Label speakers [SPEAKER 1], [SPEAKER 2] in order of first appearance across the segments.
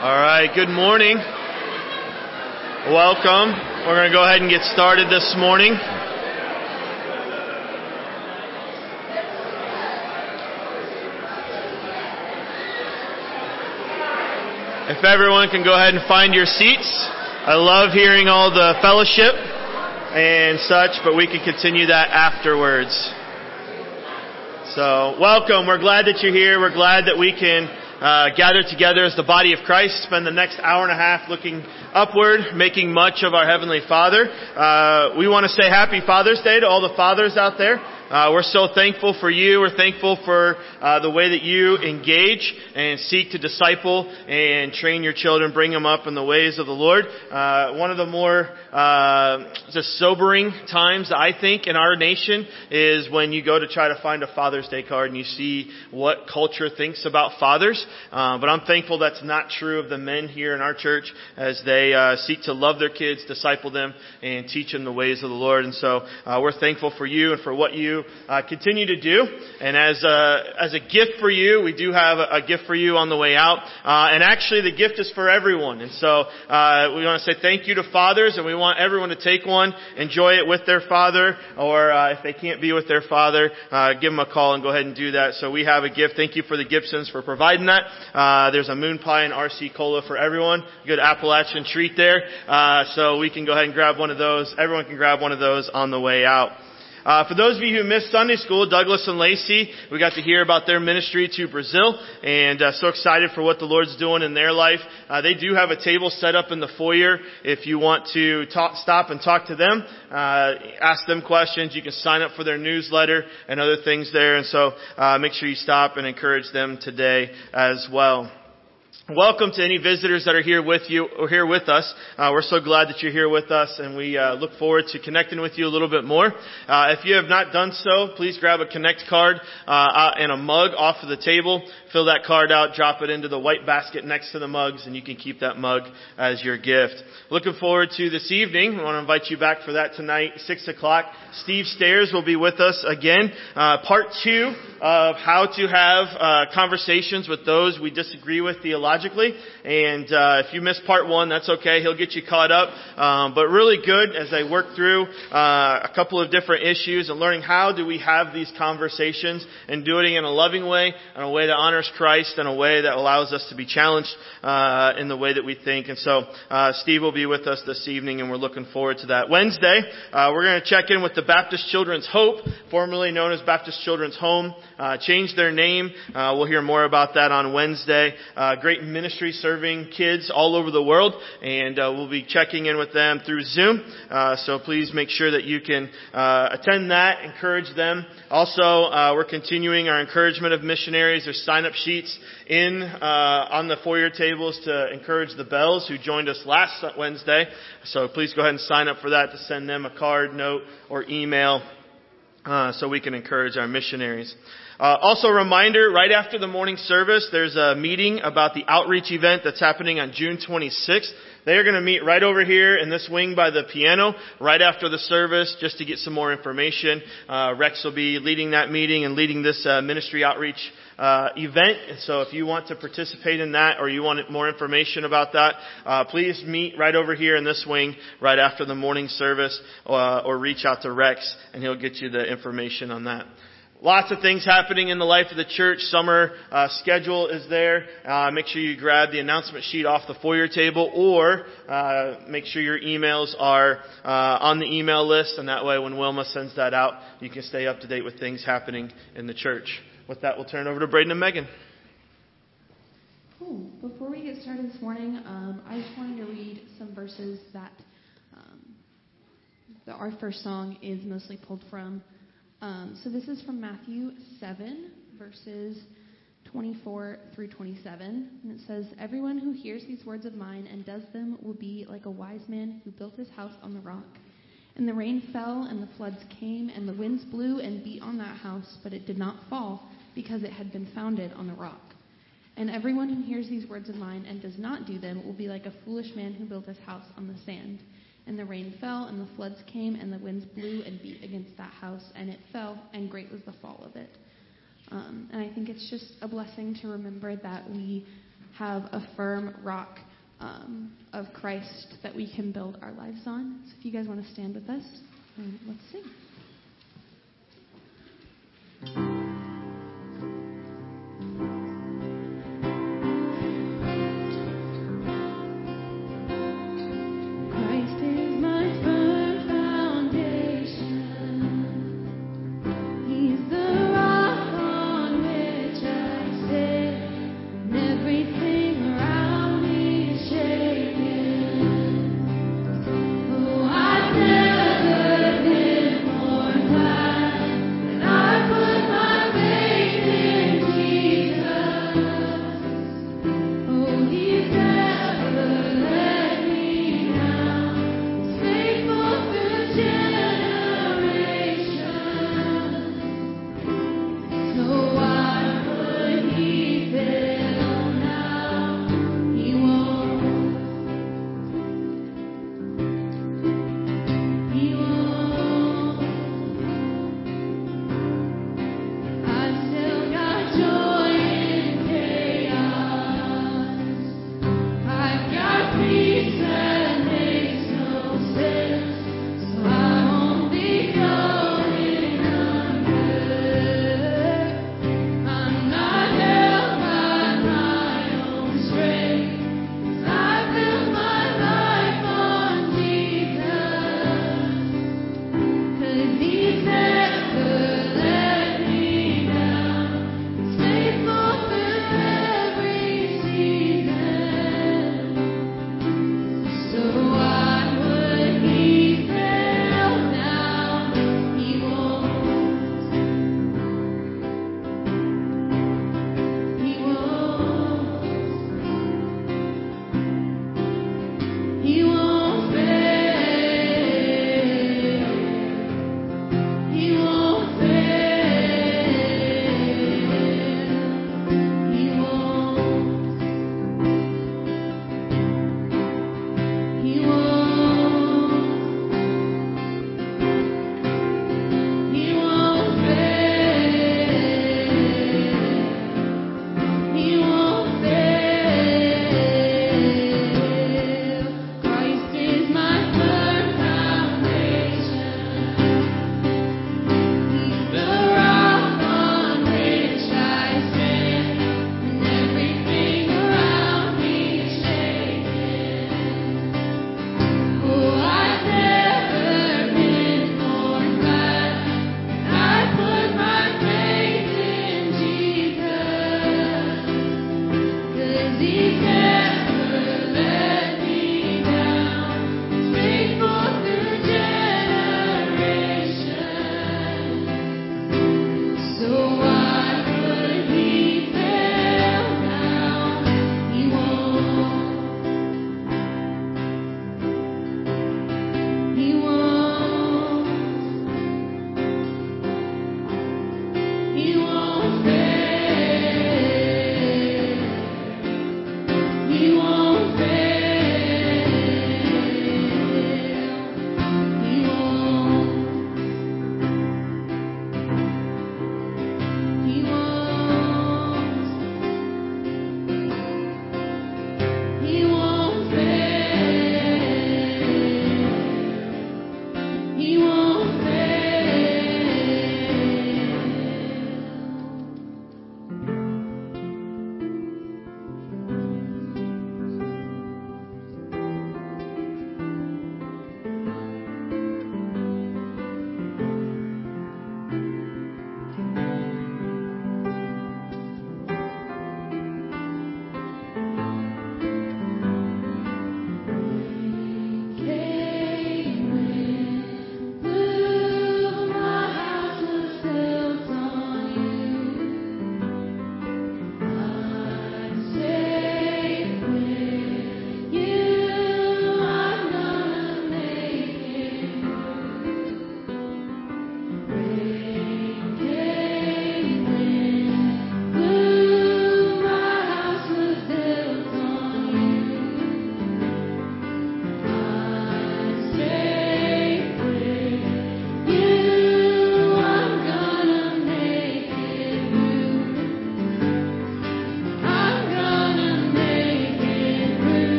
[SPEAKER 1] All right, good morning. Welcome. We're going to go ahead and get started this morning. If everyone can go ahead and find your seats. I love hearing all the fellowship and such, but we can continue that afterwards. So, welcome. We're glad that you're here. We're glad that we can gather together as the body of Christ, spend the next hour and a half looking upward, making much of our Heavenly Father. We want to say Happy Father's Day to all the fathers out there. We're so thankful for you. We're thankful for the way that you engage and seek to disciple and train your children, bring them up in the ways of the Lord. One of the more just sobering times, I think, in our nation is when you go to try to find a Father's Day card and you see what culture thinks about fathers. But I'm thankful that's not true of the men here in our church as they seek to love their kids, disciple them, and teach them the ways of the Lord. And so we're thankful for you and for what you continue to do. And as a gift for you, we do have a gift for you on the way out. And actually, the gift is for everyone. And so we want to say thank you to fathers, and we want everyone to take one, enjoy it with their father, or if they can't be with their father, give them a call and go ahead and do that. So we have a gift. Thank you for the Gibsons for providing that. There's a moon pie and RC Cola for everyone. Good Appalachian treat there. So we can go ahead and grab one of those. Everyone can grab one of those on the way out. For those of you who missed Sunday school, Douglas and Lacey, we got to hear about their ministry to Brazil, and so excited for what the Lord's doing in their life. They do have a table set up in the foyer if you want to stop and talk to them, ask them questions. You can sign up for their newsletter and other things there, and so make sure you stop and encourage them today as well. Welcome to any visitors that are here with you or here with us. We're so glad that you're here with us, and we look forward to connecting with you a little bit more. If you have not done so, please grab a Connect card and a mug off of the table. Fill that card out, drop it into the white basket next to the mugs, and you can keep that mug as your gift. Looking forward to this evening. I want to invite you back for that tonight, 6 o'clock. Steve Stairs will be with us again. Part 2 of how to have conversations with those we disagree with theologically. And if you missed part 1, that's okay. He'll get you caught up. But really good as I work through a couple of different issues and learning how do we have these conversations and doing it in a loving way, in a way that honors Christ, in a way that allows us to be challenged in the way that we think. And so Steve will be with us this evening, and we're looking forward to that. Wednesday, we're going to check in with the Baptist Children's Hope, formerly known as Baptist Children's Home. Changed their name. We'll hear more about that on Wednesday. Great ministry serving kids all over the world, and we'll be checking in with them through Zoom. So please make sure that you can attend that, encourage them. Also, we're continuing our encouragement of missionaries. There's sign-up sheets on the foyer tables to encourage the Bells who joined us last Wednesday. So please go ahead and sign up for that to send them a card, note, or email so we can encourage our missionaries. Also a reminder, right after the morning service, there's a meeting about the outreach event that's happening on June 26th. They're going to meet right over here in this wing by the piano right after the service just to get some more information. Rex will be leading that meeting and leading this ministry outreach event. And so if you want to participate in that or you want more information about that, please meet right over here in this wing right after the morning service or reach out to Rex and he'll get you the information on that. Lots of things happening in the life of the church. Summer schedule is there. Make sure you grab the announcement sheet off the foyer table or make sure your emails are on the email list. And that way when Wilma sends that out, you can stay up to date with things happening in the church. With that, we'll turn it over to Braden and Megan.
[SPEAKER 2] Cool. Before we get started this morning, I just wanted to read some verses that our first song is mostly pulled from. So this is from Matthew 7, verses 24 through 27. And it says, "Everyone who hears these words of mine and does them will be like a wise man who built his house on the rock. And the rain fell, and the floods came, and the winds blew and beat on that house, but it did not fall, because it had been founded on the rock. And everyone who hears these words of mine and does not do them will be like a foolish man who built his house on the sand. And the rain fell, and the floods came, and the winds blew and beat against that house, and it fell, and great was the fall of it." And I think it's just a blessing to remember that we have a firm rock of Christ that we can build our lives on. So if you guys want to stand with us, let's sing.
[SPEAKER 3] Never been more.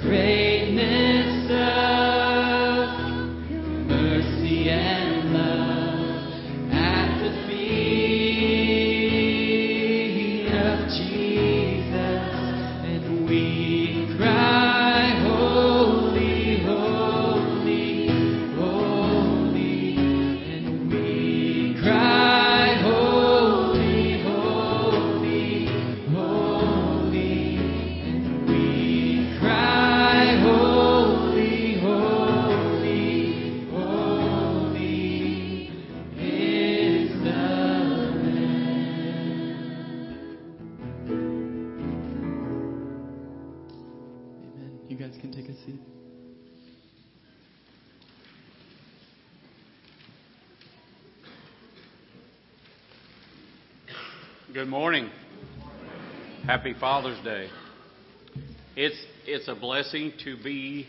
[SPEAKER 3] Good morning. Happy Father's Day. It's a blessing to be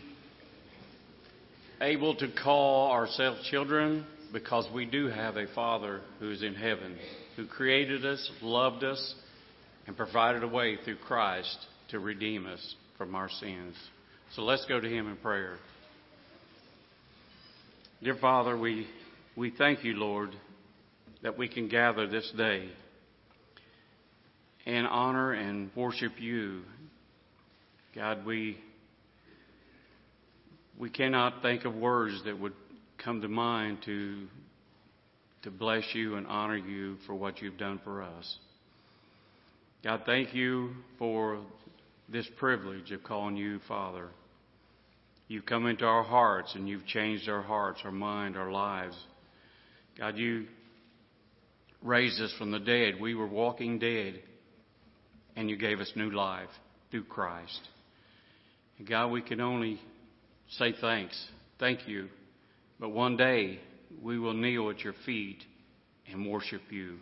[SPEAKER 3] able to call ourselves children because we do have a Father who is in heaven, who created us, loved us, and provided a way through Christ to redeem us from our sins. So let's go to Him in prayer. Dear Father, we thank you, Lord, that we can gather this day and honor and worship you. God, we cannot think of words that would come to mind to bless you and honor you for what you've done for us. God, thank you for this privilege of calling you Father. You've come into our hearts and you've changed our hearts, our mind, our lives. God, you raised us from the dead. We were walking dead, and you gave us new life through Christ. And God, we can only say thanks. Thank you. But one day we will kneel at your feet and worship you.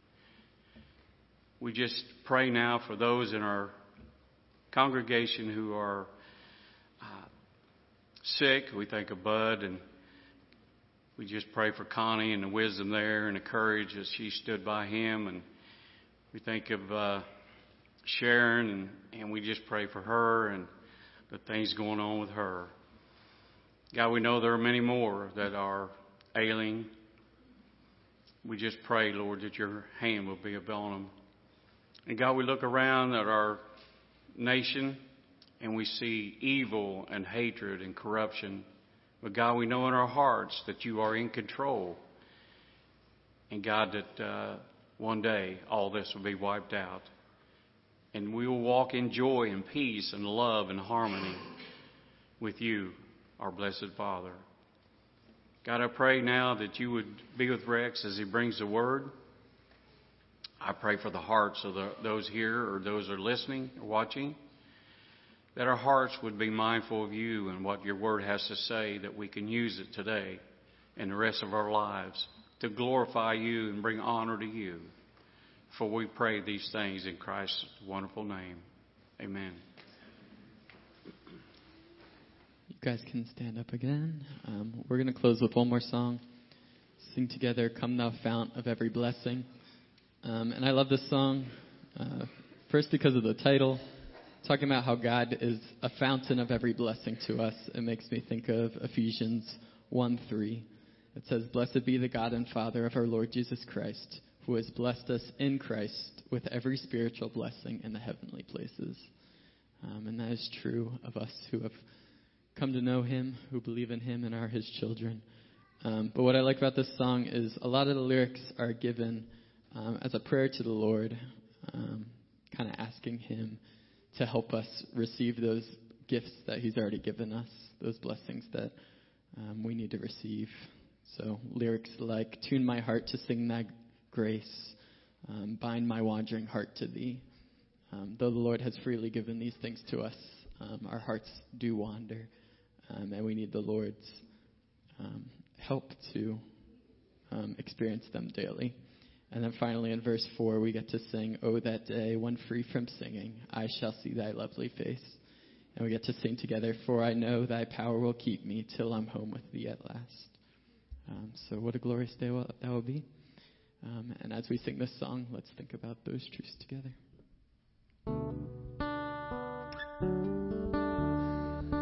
[SPEAKER 3] We just pray now for those in our congregation who are sick. We think of Bud, and we just pray for Connie and the wisdom there and the courage as she stood by him. And we think of Sharon, and we just pray for her and the things going on with her. God, we know there are many more that are ailing. We just pray, Lord, that your hand will be upon them. And God, we look around at our nation and we see evil and hatred and corruption. But God, we know in our hearts that you are in control. And God, that one day all this will be wiped out. And we will walk in joy and peace and love and harmony with you, our blessed Father. God, I pray now that you would be with Rex as he brings the word. I pray for the hearts of those here or those who are listening or watching, that our hearts would be mindful of you and what your word has to say, that we can use it today and the rest of our lives to glorify you and bring honor to you. For we pray these things in Christ's wonderful name. Amen.
[SPEAKER 4] You guys can stand up again. We're going to close with one more song. Sing together, Come Thou Fount of Every Blessing. And I love this song, first because of the title, talking about how God is a fountain of every blessing to us. It makes me think of Ephesians 1:3. It says, "Blessed be the God and Father of our Lord Jesus Christ, who has blessed us in Christ with every spiritual blessing in the heavenly places." And that is true of us who have come to know him, who believe in him and are his children. But what I like about this song is a lot of the lyrics are given as a prayer to the Lord, kind of asking him to help us receive those gifts that he's already given us, those blessings that we need to receive. So lyrics like, "Tune my heart to sing thy grace, bind my wandering heart to thee." Though the Lord has freely given these things to us, our hearts do wander, and we need the Lord's help to experience them daily. And then finally in verse 4, we get to sing, "Oh, that day when free from singing, I shall see thy lovely face." And we get to sing together, "For I know thy power will keep me till I'm home with thee at last." So what a glorious day that will be. And as we sing this song, let's think about those truths together.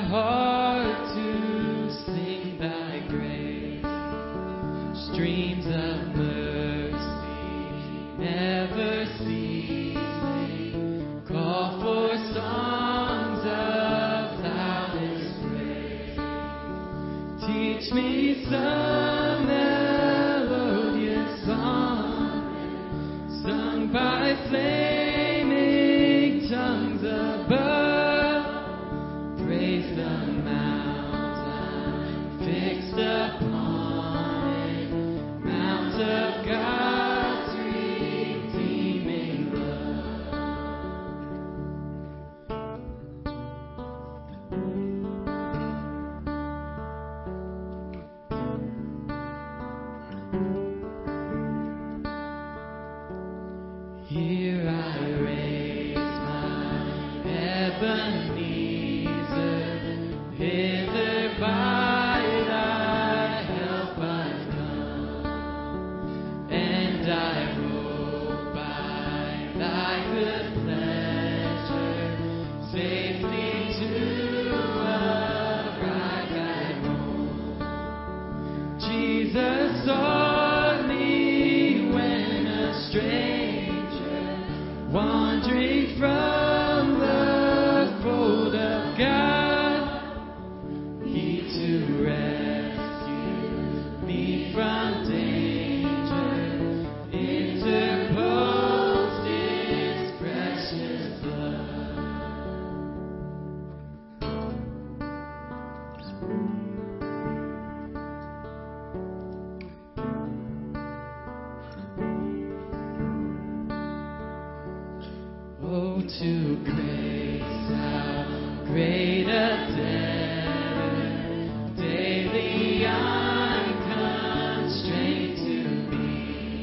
[SPEAKER 4] heart to sing thy grace. Streams of mercy never ceasing. Call for songs of loudest praise. Teach me some melodious song sung by flaming tongues above. Praise the mountain fixed upon it, Mount of God's redeeming love. Here I raise my Ebenezer, hither by thy help I've come, and I hope by thy good pleasure safely to arrive at home. Jesus sought me when a stranger, wandering from the fold of God, He to rescue me from danger, interposed His precious blood. Oh, to grace, how great a debtor daily I'm constrained to be.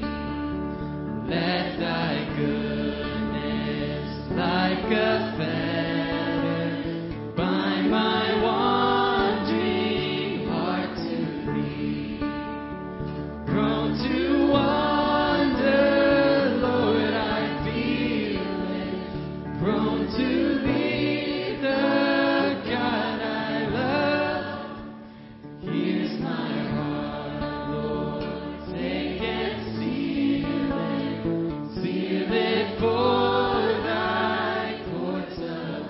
[SPEAKER 4] Let thy goodness, like a fetter, bind my wandering heart to thee. Prone to wander, Lord, I feel it. Prone to leave the God I love. Here's my heart, Lord, take and seal it for thy courts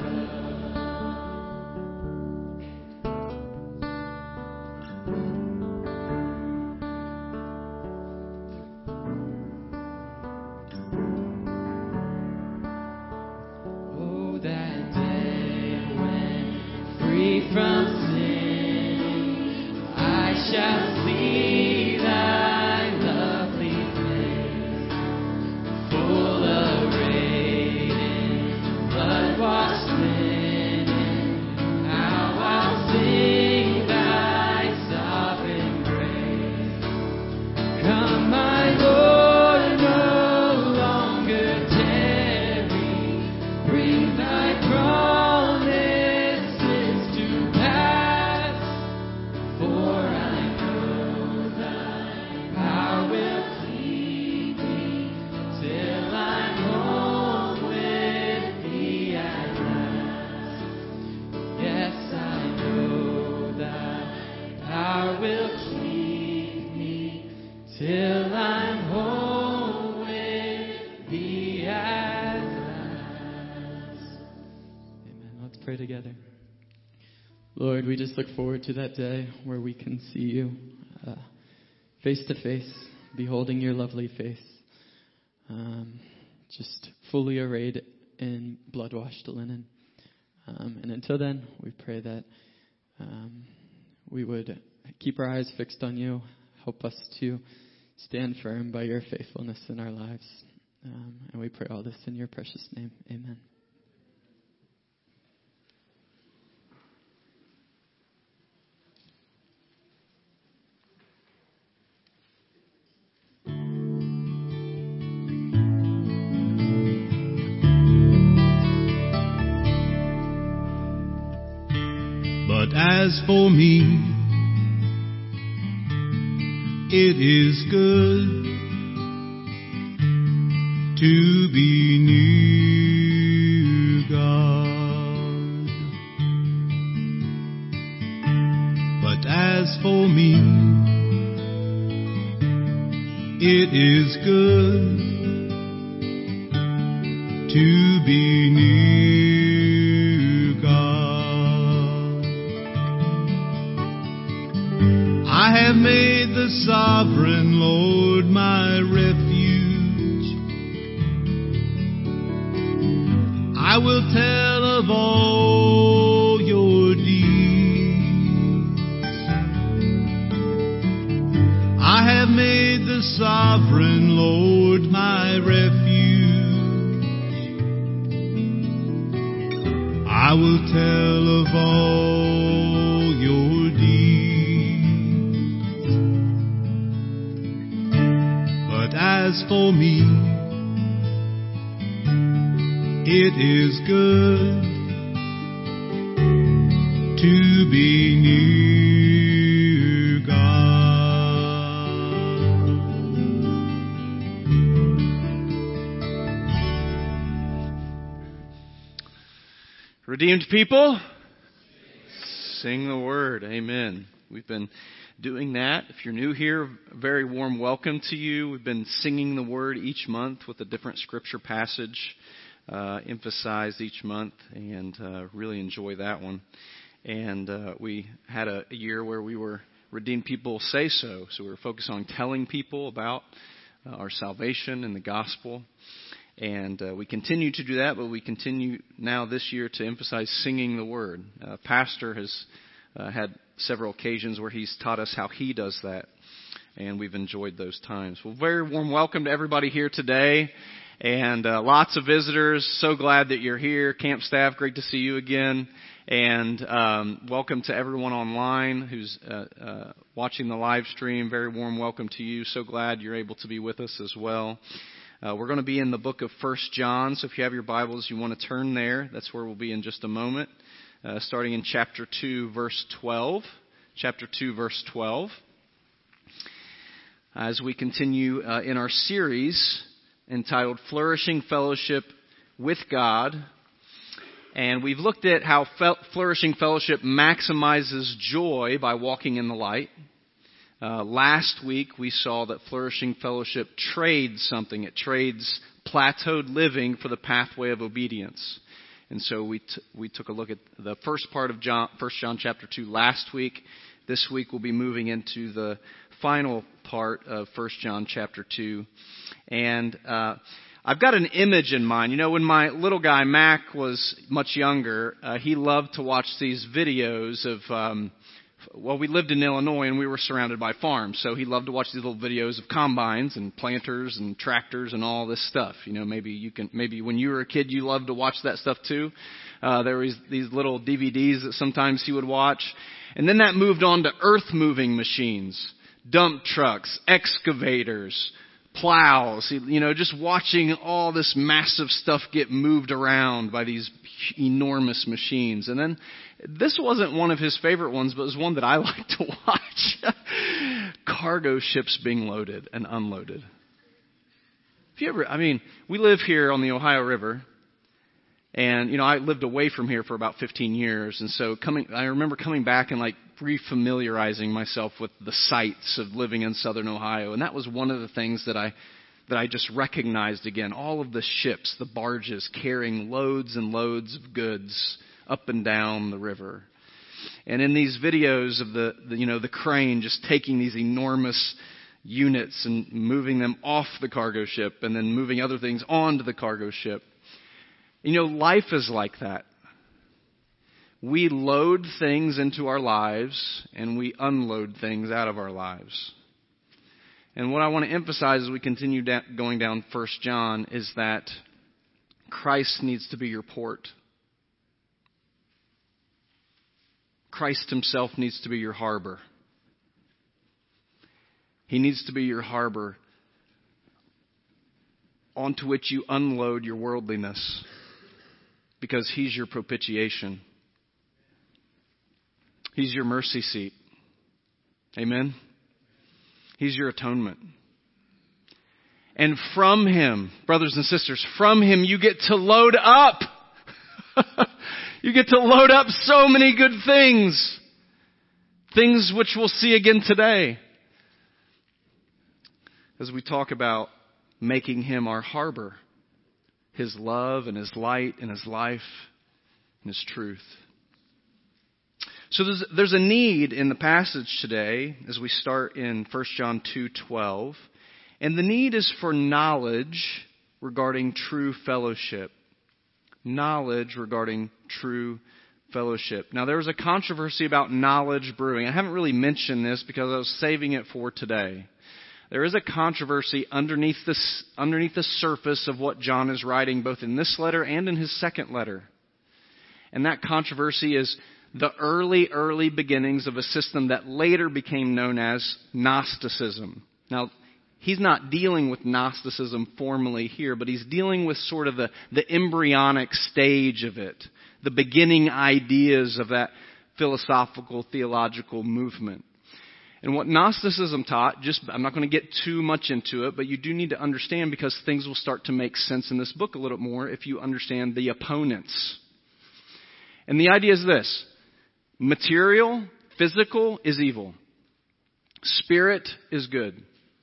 [SPEAKER 4] Oh, that day when, free from sin, I shall see thy lovely face, full arrayed in blood-washed linen. How I'll sing thy sovereign grace. Come, my Lord, no longer tarry. Bring thy promises to pass. For I know thy power will keep me till I'm home with thee at last. Yes, I know thy power will keep me till I'm home with thee at last. Amen. Let's pray together. Lord, we just look forward to that day where we can see you face to face, beholding your lovely face, just fully arrayed in blood-washed linen. And until then, we pray that we would keep our eyes fixed on you. Help us to stand firm by your faithfulness in our lives. And we pray all this in your precious name. Amen.
[SPEAKER 5] But as for me, it is good to be near God. as for me, it is good to be near God. I have made the sovereign Lord my refuge. I will tell of all your deeds. I have made the sovereign Lord my refuge. I will tell of all your deeds. But as for me, it is good to be near God.
[SPEAKER 6] Redeemed people, sing the word. Amen. We've been doing that. If you're new here, a very warm welcome to you. We've been singing the word each month with a different scripture passage emphasized each month, and really enjoy that one. And we had a year where we were Redeemed People Say So. So we were focused on telling people about our salvation and the gospel. And we continue to do that, but we continue now this year to emphasize singing the word. Pastor has had several occasions where he's taught us how he does that, and we've enjoyed those times. Well, very warm welcome to everybody here today, and lots of visitors. So glad that you're here. Camp staff, great to see you again. And welcome to everyone online who's watching the live stream. Very warm welcome to you. So glad you're able to be with us as well. We're going to be in the book of 1 John, so if you have your Bibles, you want to turn there. That's where we'll be in just a moment, starting in chapter 2, verse 12. Chapter 2, verse 12. As we continue in our series entitled Flourishing Fellowship with God, and we've looked at how flourishing fellowship maximizes joy by walking in the light. Last week, we saw that flourishing fellowship trades something. It trades plateaued living for the pathway of obedience. And so we took a look at the first part of 1 John chapter 2 last week. This week, we'll be moving into the final part of 1 John chapter 2. And I've got an image in mind. You know, when my little guy, Mac, was much younger, he loved to watch these videos of... we lived in Illinois and we were surrounded by farms, so he loved to watch these little videos of combines and planters and tractors and all this stuff. You know, maybe when you were a kid you loved to watch that stuff too. There was these little DVDs that sometimes he would watch. And then that moved on to earth-moving machines, dump trucks, excavators, plows, you know, just watching all this massive stuff get moved around by these enormous machines. And then this wasn't one of his favorite ones, but it was one that I like to watch. Cargo ships being loaded and unloaded. We live here on the Ohio River. And, you know, I lived away from here for about 15 years. And so I remember coming back and refamiliarizing myself with the sights of living in southern Ohio. And that was one of the things that I just recognized again. All of the ships, the barges carrying loads and loads of goods up and down the river. And in these videos of the crane just taking these enormous units and moving them off the cargo ship and then moving other things onto the cargo ship. You know, life is like that. We load things into our lives and we unload things out of our lives. And what I want to emphasize as we continue going down 1 John is that Christ needs to be your port. Christ himself needs to be your harbor. He needs to be your harbor onto which you unload your worldliness, because he's your propitiation. He's your mercy seat. Amen? He's your atonement. And from him, brothers and sisters, from him you get to load up. You get to load up so many good things. things which we'll see again today as we talk about making him our harbor, his love and his light and his life and his truth. So there's a need in the passage today as we start in 1 John 2:12. And the need is for knowledge regarding true fellowship. Knowledge regarding true fellowship. Now there was a controversy about knowledge brewing. I haven't really mentioned this because I was saving it for today. There is a controversy underneath the surface of what John is writing, both in this letter and in his second letter. And that controversy is the early beginnings of a system that later became known as Gnosticism. Now, he's not dealing with Gnosticism formally here, but he's dealing with sort of the embryonic stage of it, the beginning ideas of that philosophical, theological movement. And what Gnosticism taught, I'm not going to get too much into it, but you do need to understand because things will start to make sense in this book a little more if you understand the opponents. And the idea is this: material, physical is evil. Spirit is good.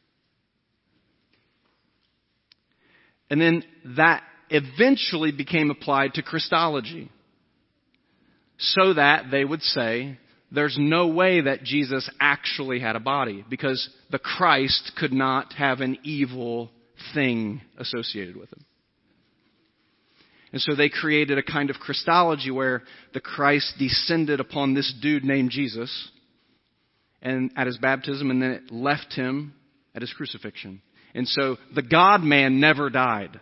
[SPEAKER 6] And then that eventually became applied to Christology. So that they would say, there's no way that Jesus actually had a body because the Christ could not have an evil thing associated with him. And so they created a kind of Christology where the Christ descended upon this dude named Jesus and at his baptism, and then it left him at his crucifixion. And so the God-man never died.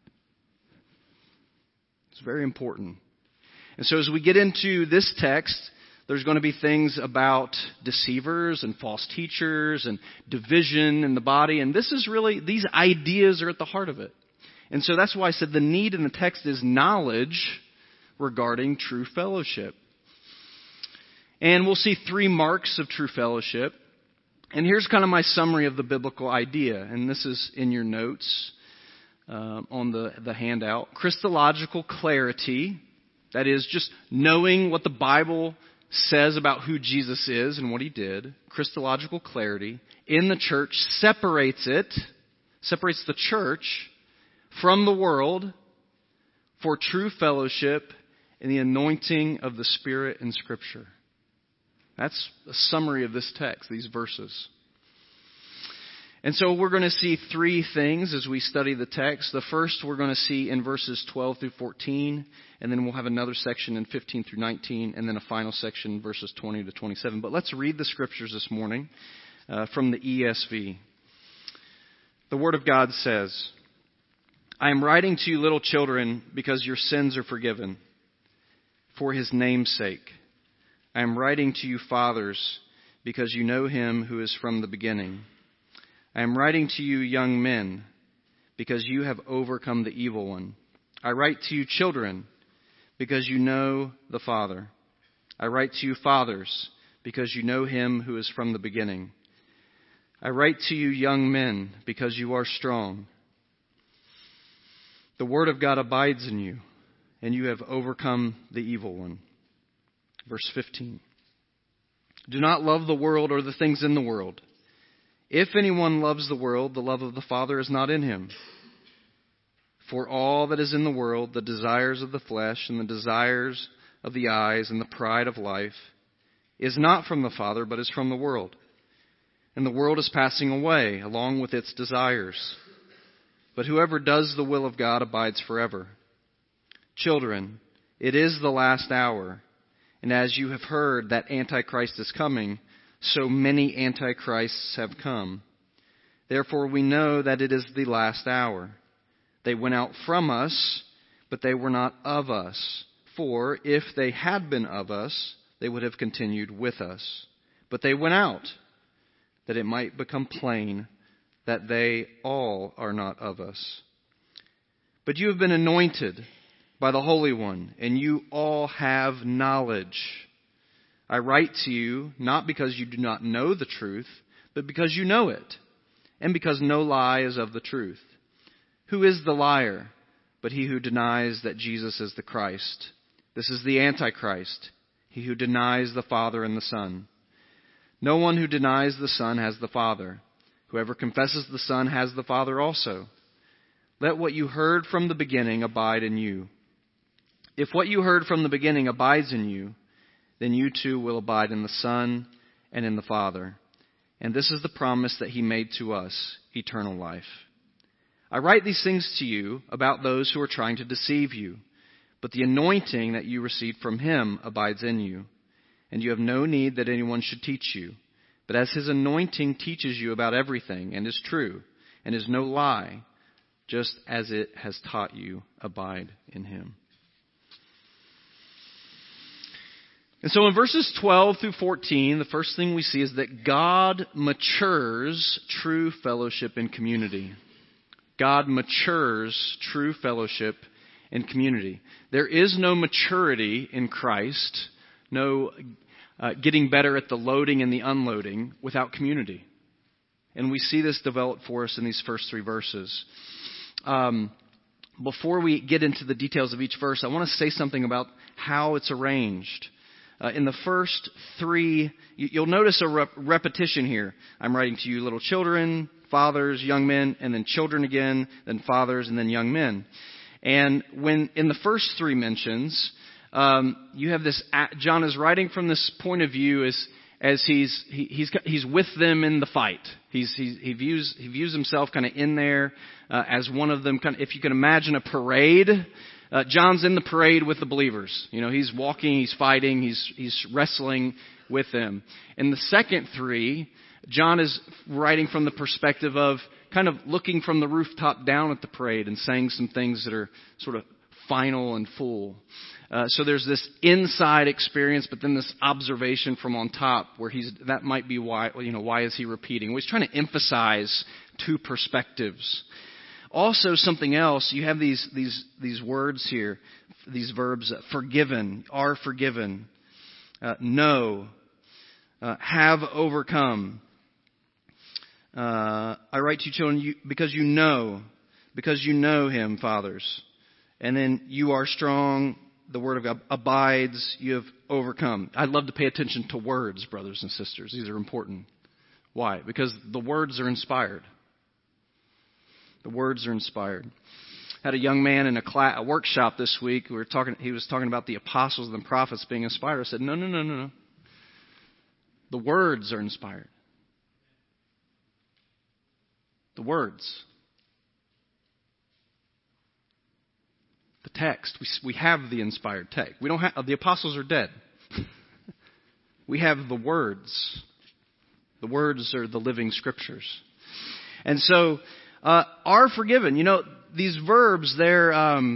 [SPEAKER 6] It's very important. And so as we get into this text, there's going to be things about deceivers and false teachers and division in the body. And this is really, these ideas are at the heart of it. And so that's why I said the need in the text is knowledge regarding true fellowship. And we'll see 3 marks of true fellowship. And here's kind of my summary of the biblical idea. And this is in your notes on the handout. Christological clarity, that is just knowing what the Bible says about who Jesus is and what he did. Christological clarity in the church separates the church from the world for true fellowship in the anointing of the Spirit in Scripture. That's a summary of this text, these verses. And so we're going to see 3 things as we study the text. The first we're going to see in verses 12 through 14, and then we'll have another section in 15 through 19, and then a final section, verses 20 to 27. But let's read the Scriptures this morning from the ESV. The Word of God says, I am writing to you, little children, because your sins are forgiven, for his name's sake. I am writing to you, fathers, because you know him who is from the beginning. I am writing to you, young men, because you have overcome the evil one. I write to you, children, because you know the Father. I write to you, fathers, because you know him who is from the beginning. I write to you, young men, because you are strong. The word of God abides in you, and you have overcome the evil one. Verse 15. Do not love the world or the things in the world. If anyone loves the world, the love of the Father is not in him. For all that is in the world, the desires of the flesh and the desires of the eyes and the pride of life, is not from the Father, but is from the world. And the world is passing away, along with its desires. But whoever does the will of God abides forever. Children, it is the last hour. And as you have heard that Antichrist is coming, so many Antichrists have come. Therefore we know that it is the last hour. They went out from us, but they were not of us. For if they had been of us, they would have continued with us. But they went out, that it might become plain that they all are not of us. But you have been anointed by the Holy One, and you all have knowledge. I write to you not because you do not know the truth, but because you know it, and because no lie is of the truth. Who is the liar but he who denies that Jesus is the Christ? This is the Antichrist, he who denies the Father and the Son. No one who denies the Son has the Father. Whoever confesses the Son has the Father also. Let what you heard from the beginning abide in you. If what you heard from the beginning abides in you, then you too will abide in the Son and in the Father. And this is the promise that He made to us, eternal life. I write these things to you about those who are trying to deceive you, but the anointing that you received from Him abides in you, and you have no need that anyone should teach you. But as His anointing teaches you about everything and is true and is no lie, just as it has taught you, abide in Him. And so in verses 12 through 14, the first thing we see is that God matures true fellowship and community. God matures true fellowship and community. There is no maturity in Christ, no getting better at the loading and the unloading without community. And we see this develop for us in these first three verses. Before we get into the details of each verse, I want to say something about how it's arranged. In the first three, you'll notice a repetition here. I'm writing to you little children, fathers, young men, and then children again, then fathers, and then young men. And when in the first three mentions, you have this. John is writing from this point of view as he's with them in the fight. He views himself kind of in there as one of them. Kind of, if you can imagine a parade. John's in the parade with the believers. You know, he's walking, he's fighting, he's wrestling with them. In the second three, John is writing from the perspective of kind of looking from the rooftop down at the parade and saying some things that are sort of final and full. So there's this inside experience, but then this observation from on top where that might be why is he repeating? Well, he's trying to emphasize two perspectives. Also, something else, you have these words here, these verbs, forgiven, are forgiven, know, have overcome. I write to you, children, because you know Him, fathers. And then you are strong, the Word of God abides, you have overcome. I love to pay attention to words, brothers and sisters. These are important. Why? Because the words are inspired. The words are inspired. I had a young man in a workshop this week. He was talking about the apostles and the prophets being inspired. I said, no. The words are inspired. The words. The text. We have the inspired text. We don't have the apostles are dead. We have the words. The words are the living scriptures. And so are forgiven. You know, these verbs, they're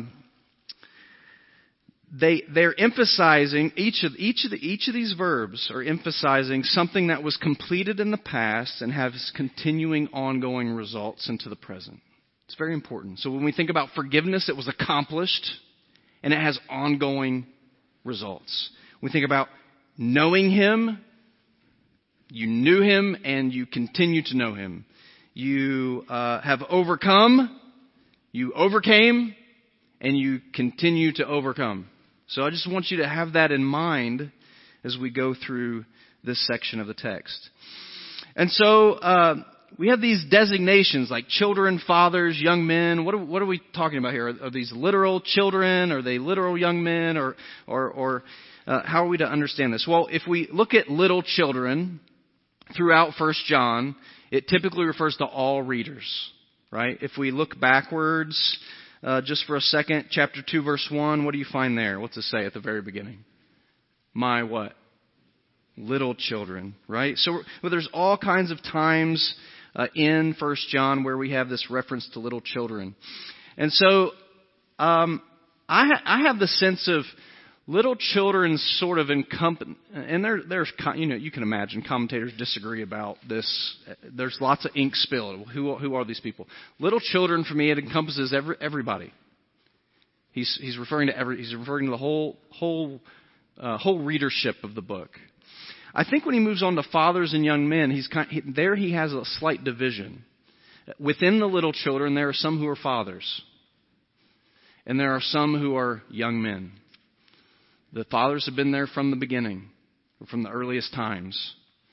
[SPEAKER 6] emphasizing each of these verbs are emphasizing something that was completed in the past and has continuing ongoing results into the present. It's very important. So when we think about forgiveness, it was accomplished and it has ongoing results. When we think about knowing Him, you knew Him and you continue to know Him. You have overcome, you overcame, and you continue to overcome. So I just want you to have that in mind as we go through this section of the text. And so we have these designations like children, fathers, young men. What are we talking about here? Are these literal children? Are they literal young men? Or how are we to understand this? Well, if we look at little children throughout 1 John, it typically refers to all readers, right? If we look backwards just for a second, chapter 2, verse 1, what do you find there? What's it say at the very beginning? My what? Little children, right? So there's all kinds of times in 1 John where we have this reference to little children. And so I have the sense of little children sort of encompass, and there's you can imagine commentators disagree about this. There's lots of ink spilled. Who are these people? Little children, for me, it encompasses everybody. He's referring to the whole readership of the book. I think when he moves on to fathers and young men, he has a slight division. Within the little children, there are some who are fathers, and there are some who are young men. The fathers have been there from the beginning, from the earliest times.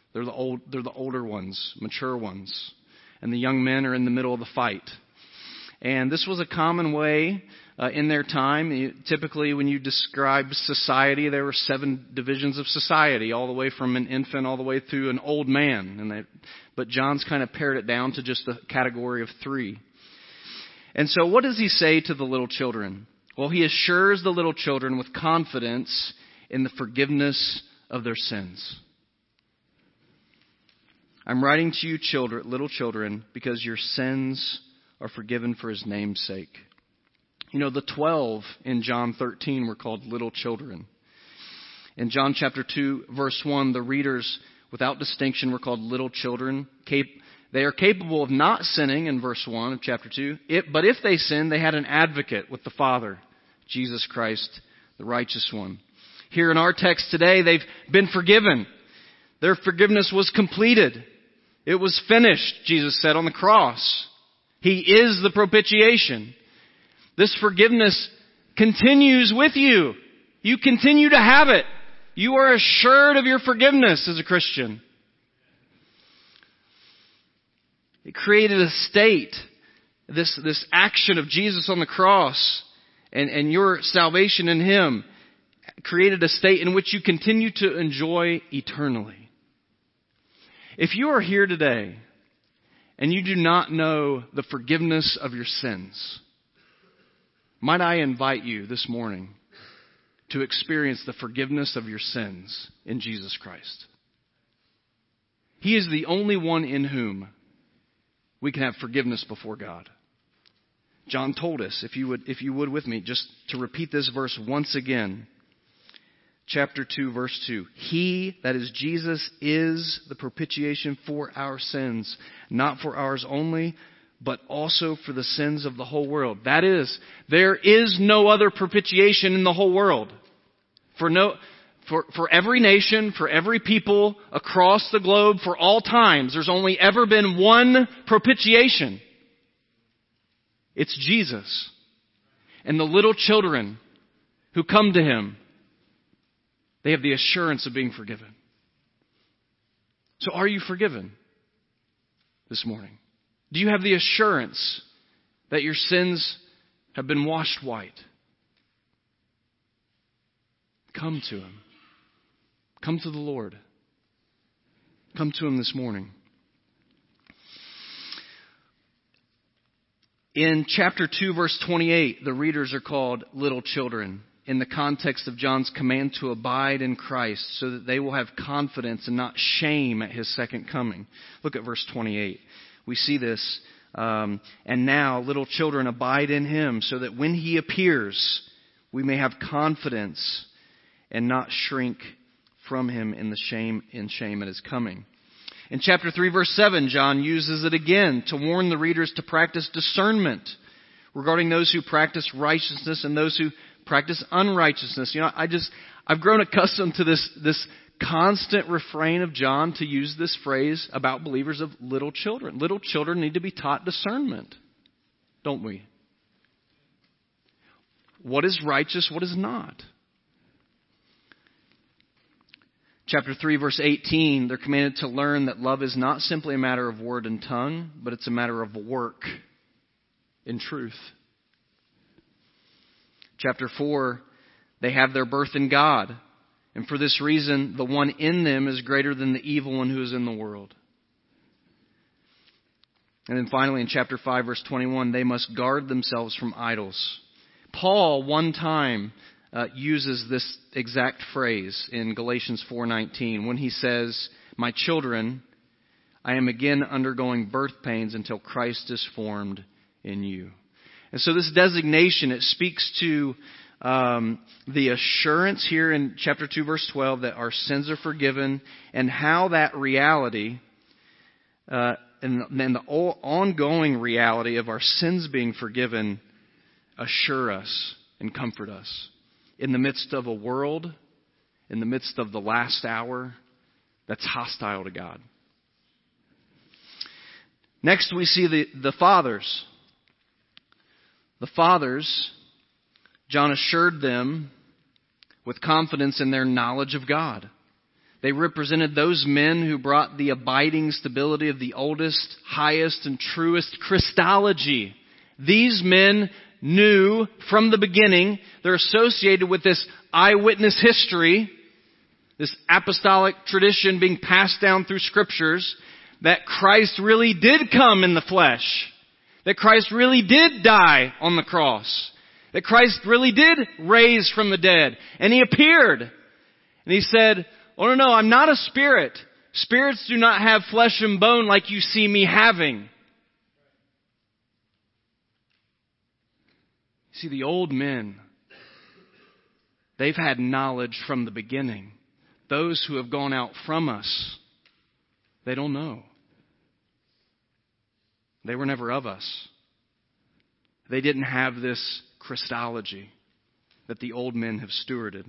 [SPEAKER 6] They're the older ones, mature ones. And the young men are in the middle of the fight. And this was a common way in their time. Typically, when you describe society, there were 7 divisions of society, all the way from an infant all the way through an old man. But John's kind of pared it down to just a category of 3. And so what does he say to the little children? Well, he assures the little children with confidence in the forgiveness of their sins. I'm writing to you, little children, because your sins are forgiven for his name's sake. You know, the 12 in John 13 were called little children. In John chapter 2, verse 1, the readers, without distinction, were called little children. They are capable of not sinning in verse 1 of chapter 2. But if they sin, they had an advocate with the Father, Jesus Christ, the righteous one. Here in our text today, they've been forgiven. Their forgiveness was completed. It was finished, Jesus said on the cross. He is the propitiation. This forgiveness continues with you. You continue to have it. You are assured of your forgiveness as a Christian. It created a state, this action of Jesus on the cross and your salvation in Him created a state in which you continue to enjoy eternally. If you are here today and you do not know the forgiveness of your sins, might I invite you this morning to experience the forgiveness of your sins in Jesus Christ. He is the only one in whom we can have forgiveness before God. John told us, if you would with me, just to repeat this verse once again. Chapter 2, verse 2. He, that is Jesus, is the propitiation for our sins, not for ours only, but also for the sins of the whole world. That is, there is no other propitiation in the whole world. For every nation, for every people across the globe, for all times, there's only ever been one propitiation. It's Jesus. And the little children who come to Him, they have the assurance of being forgiven. So are you forgiven this morning? Do you have the assurance that your sins have been washed white? Come to Him. Come to the Lord. Come to Him this morning. In chapter 2, verse 28, the readers are called little children in the context of John's command to abide in Christ so that they will have confidence and not shame at His second coming. Look at verse 28. We see this. And now, little children, abide in Him so that when He appears, we may have confidence and not shrink from Him in shame at His coming. In chapter 3, verse 7, John uses it again to warn the readers to practice discernment regarding those who practice righteousness and those who practice unrighteousness. You know, I've grown accustomed to this constant refrain of John to use this phrase about believers of little children. Little children need to be taught discernment, don't we? What is righteous, what is not? Chapter 3, verse 18, they're commanded to learn that love is not simply a matter of word and tongue, but it's a matter of work in truth. Chapter 4, they have their birth in God. And for this reason, the one in them is greater than the evil one who is in the world. And then finally, in chapter 5, verse 21, they must guard themselves from idols. Paul, one time, uses this exact phrase in Galatians 4:19 when he says, "My children, I am again undergoing birth pains until Christ is formed in you." And so this designation, it speaks to the assurance here in chapter 2, verse 12, that our sins are forgiven, and how that reality and the ongoing reality of our sins being forgiven assure us and comfort us in the midst of a world, in the midst of the last hour that's hostile to God. Next, we see the fathers. The fathers, John assured them with confidence in their knowledge of God. They represented those men who brought the abiding stability of the oldest, highest, and truest Christology. These men knew from the beginning, they're associated with this eyewitness history, this apostolic tradition being passed down through scriptures, that Christ really did come in the flesh. That Christ really did die on the cross. That Christ really did raise from the dead. And He appeared. And He said, "Oh no, I'm not a spirit. Spirits do not have flesh and bone like you see me having." See, the old men, they've had knowledge from the beginning. Those who have gone out from us, they don't know. They were never of us. They didn't have this Christology that the old men have stewarded.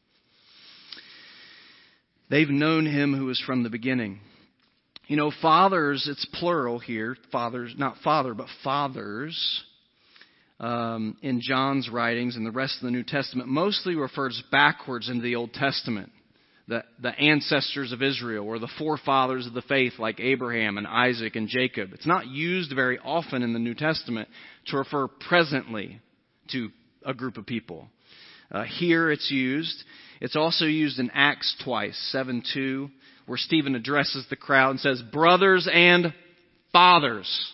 [SPEAKER 6] They've known Him who is from the beginning. You know, fathers, it's plural here. Fathers, not father, but fathers. In John's writings and the rest of the New Testament mostly refers backwards into the Old Testament. The ancestors of Israel or the forefathers of the faith like Abraham and Isaac and Jacob. It's not used very often in the New Testament to refer presently to a group of people. Here it's used. It's also used in Acts twice, 7:2, where Stephen addresses the crowd and says, "Brothers and fathers."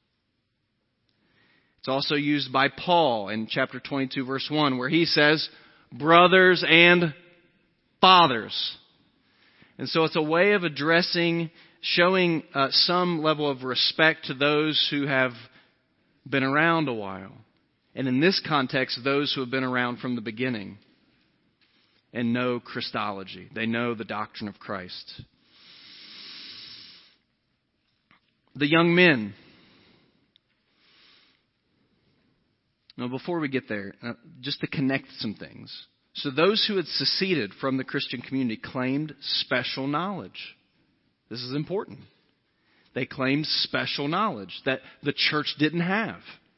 [SPEAKER 6] It's also used by Paul in chapter 22, verse 1, where he says, "Brothers and fathers." And so it's a way of addressing, showing some level of respect to those who have been around a while. And in this context, those who have been around from the beginning and know Christology. They know the doctrine of Christ. The young men. Now, before we get there, just to connect some things. So those who had seceded from the Christian community claimed special knowledge. This is important. They claimed special knowledge that the church didn't have.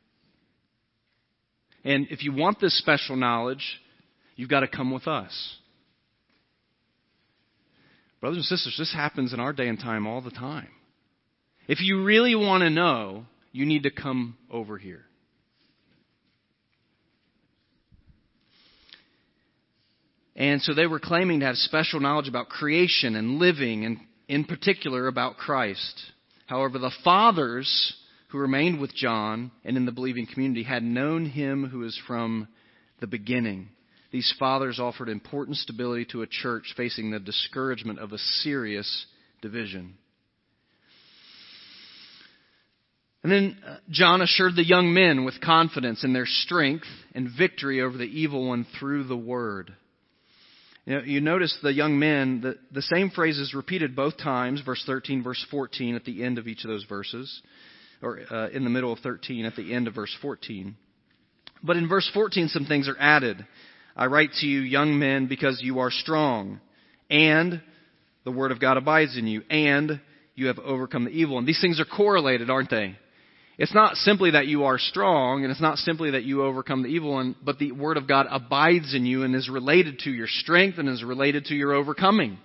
[SPEAKER 6] And if you want this special knowledge, you've got to come with us. Brothers and sisters, this happens in our day and time all the time. If you really want to know, you need to come over here. And so they were claiming to have special knowledge about creation and living, and in particular about Christ. However, the fathers who remained with John and in the believing community had known Him who is from the beginning. These fathers offered important stability to a church facing the discouragement of a serious division. And then John assured the young men with confidence in their strength and victory over the evil one through the Word. You notice the young men, the same phrase is repeated both times, verse 13, verse 14 at the end of each of those verses, or in the middle of 13 at the end of verse 14. But in verse 14, some things are added. "I write to you, young men, because you are strong, and the Word of God abides in you, and you have overcome the evil." And these things are correlated, aren't they? It's not simply that you are strong, and it's not simply that you overcome the evil one, but the Word of God abides in you and is related to your strength and is related to your overcoming.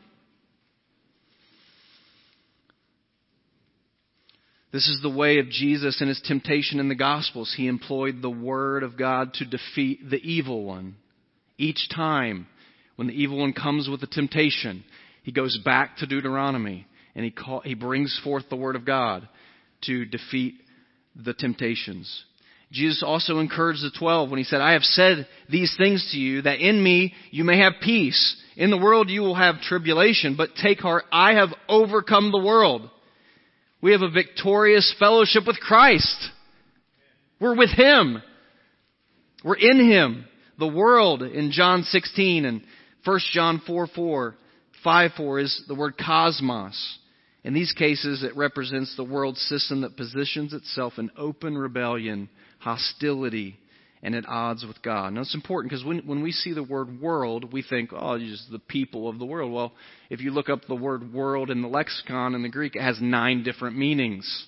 [SPEAKER 6] This is the way of Jesus in His temptation in the Gospels. He employed the Word of God to defeat the evil one. Each time when the evil one comes with a temptation, He goes back to Deuteronomy and he brings forth the Word of God to defeat the temptations. Jesus also encouraged the 12 when He said, "I have said these things to you, that in me you may have peace. In the world you will have tribulation, but take heart, I have overcome the world." We have a victorious fellowship with Christ. We're with Him. We're in Him. The world in John 16 and 1 John 5:4 is the word cosmos. In these cases, it represents the world system that positions itself in open rebellion, hostility, and at odds with God. Now, it's important because when we see the word world, we think, oh, just the people of the world. Well, if you look up the word world in the lexicon in the Greek, it has 9 different meanings.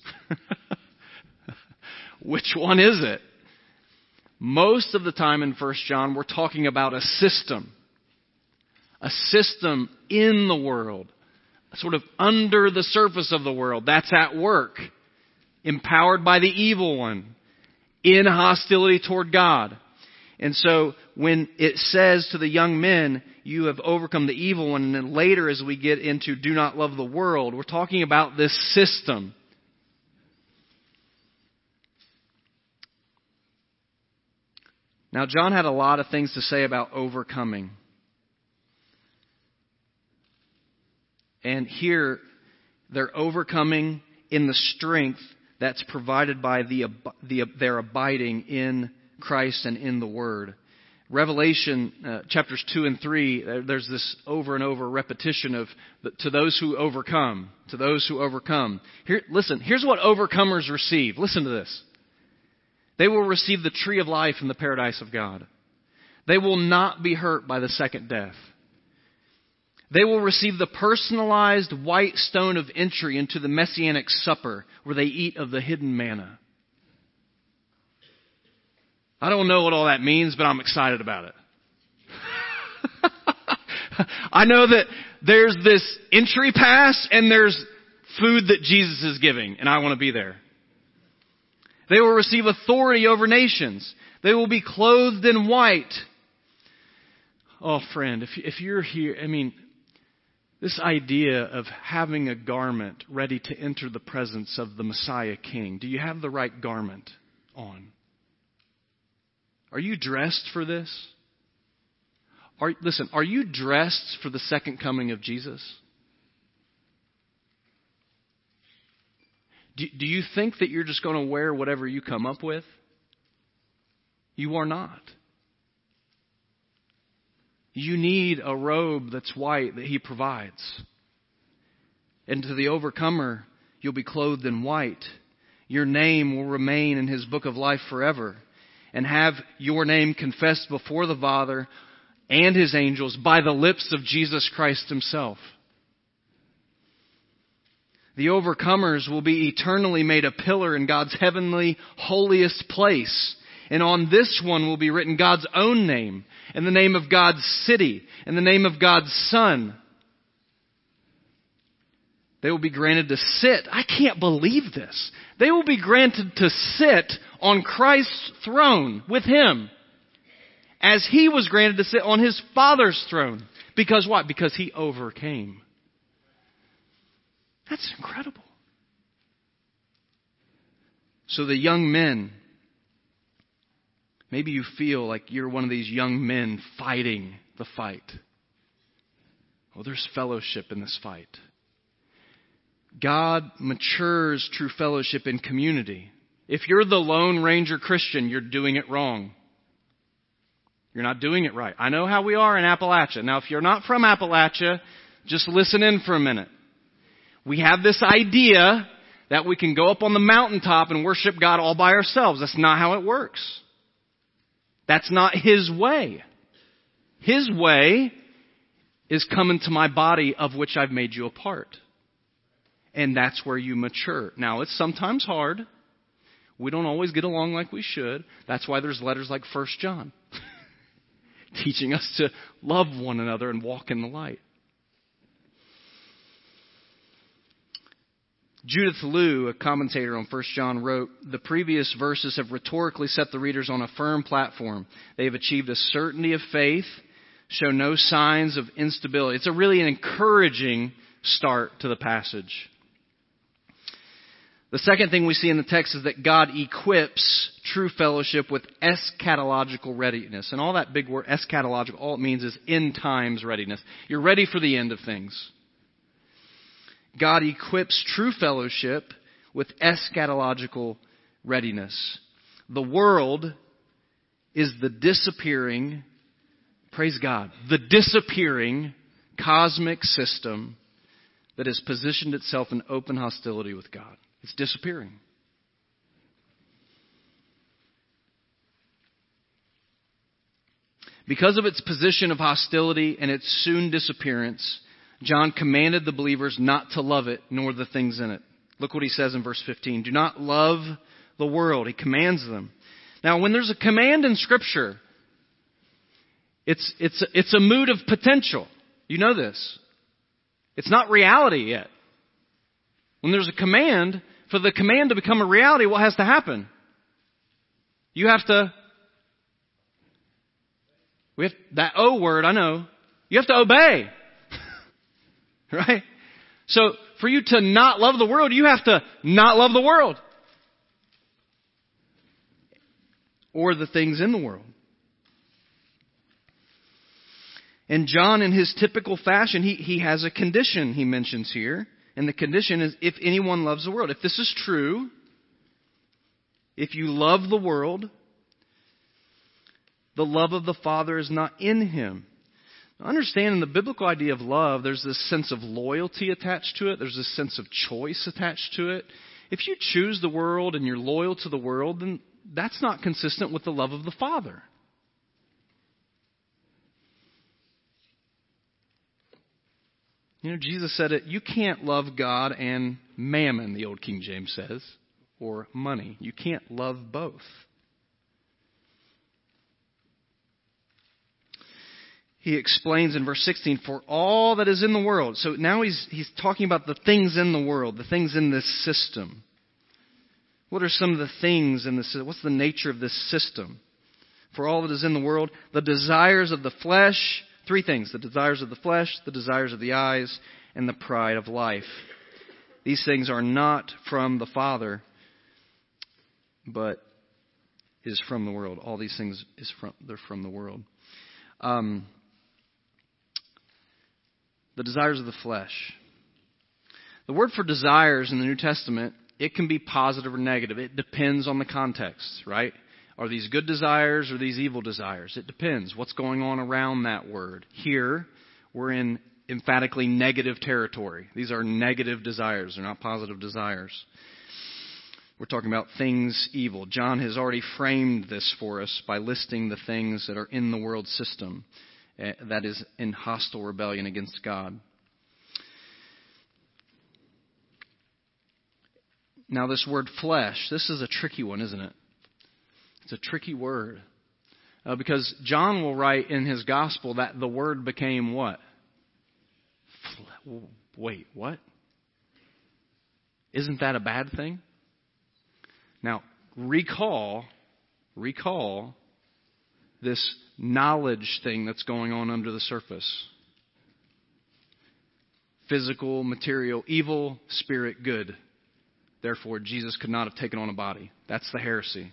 [SPEAKER 6] Which one is it? Most of the time in 1 John, we're talking about a system, a system in the world, sort of under the surface of the world, that's at work, empowered by the evil one, in hostility toward God. And so when it says to the young men, you have overcome the evil one, and then later as we get into do not love the world, we're talking about this system. Now, John had a lot of things to say about overcoming. And here, they're overcoming in the strength that's provided by their abiding in Christ and in the Word. Revelation chapters 2 and 3, there's this over and over repetition of to those who overcome, to those who overcome. Listen, here's what overcomers receive. Listen to this. They will receive the tree of life in the paradise of God. They will not be hurt by the second death. They will receive the personalized white stone of entry into the Messianic supper where they eat of the hidden manna. I don't know what all that means, but I'm excited about it. I know that there's this entry pass and there's food that Jesus is giving, and I want to be there. They will receive authority over nations. They will be clothed in white. Oh, friend, if you're here, this idea of having a garment ready to enter the presence of the Messiah King, do you have the right garment on? Are you dressed for this? Are you dressed for the second coming of Jesus? Do you think that you're just going to wear whatever you come up with? You are not. You need a robe that's white that He provides. And to the overcomer, you'll be clothed in white. Your name will remain in His book of life forever. And have your name confessed before the Father and His angels by the lips of Jesus Christ Himself. The overcomers will be eternally made a pillar in God's heavenly, holiest place. And on this one will be written God's own name, and the name of God's city, and the name of God's Son. They will be granted to sit. I can't believe this. They will be granted to sit on Christ's throne with Him, as He was granted to sit on His Father's throne. Because what? Because He overcame. That's incredible. So the young men, maybe you feel like you're one of these young men fighting the fight. Well, there's fellowship in this fight. God matures true fellowship in community. If you're the Lone Ranger Christian, you're doing it wrong. You're not doing it right. I know how we are in Appalachia. Now, if you're not from Appalachia, just listen in for a minute. We have this idea that we can go up on the mountaintop and worship God all by ourselves. That's not how it works. That's not His way. His way is come into my body of which I've made you a part. And that's where you mature. Now, it's sometimes hard. We don't always get along like we should. That's why there's letters like 1 John. Teaching us to love one another and walk in the light. Judith Liu, a commentator on 1 John, wrote, "The previous verses have rhetorically set the readers on a firm platform. They have achieved a certainty of faith, show no signs of instability." It's really an encouraging start to the passage. The second thing we see in the text is that God equips true fellowship with eschatological readiness. And all that big word, eschatological, all it means is end times readiness. You're ready for the end of things. God equips true fellowship with eschatological readiness. The world is the disappearing, praise God, the disappearing cosmic system that has positioned itself in open hostility with God. It's disappearing. Because of its position of hostility and its soon disappearance, John commanded the believers not to love it, nor the things in it. Look what he says in verse 15. Do not love the world. He commands them. Now, when there's a command in Scripture, it's a mood of potential. You know this. It's not reality yet. When there's a command, for the command to become a reality, what has to happen? You have to, that O word, I know. You have to obey. Right? So, for you to not love the world, you have to not love the world. Or the things in the world. And John, in his typical fashion, he has a condition he mentions here. And the condition is, if anyone loves the world. If this is true, if you love the world, the love of the Father is not in him. Now, understand, in the biblical idea of love, there's this sense of loyalty attached to it. There's this sense of choice attached to it. If you choose the world and you're loyal to the world, then that's not consistent with the love of the Father. You know, Jesus said it, you can't love God and mammon, the old King James says, or money. You can't love both. He explains in verse 16, for all that is in the world. So now he's talking about the things in the world, the things in this system. What are some of the things in this? What's the nature of this system? For all that is in the world, the desires of the flesh. 3 things: the desires of the flesh, the desires of the eyes, and the pride of life. These things are not from the Father, but is from the world. All these things they're from the world. The desires of the flesh. The word for desires in the New Testament, it can be positive or negative. It depends on the context, right? Are these good desires or these evil desires? It depends. What's going on around that word? Here, we're in emphatically negative territory. These are negative desires. They're not positive desires. We're talking about things evil. John has already framed this for us by listing the things that are in the world system that is in hostile rebellion against God. Now, this word flesh, this is a tricky one, isn't it? It's a tricky word. Because John will write in his gospel that the word became what? Wait, what? Isn't that a bad thing? Now, recall this knowledge thing that's going on under the surface. Physical, material, evil, spirit, good. Therefore, Jesus could not have taken on a body. That's the heresy.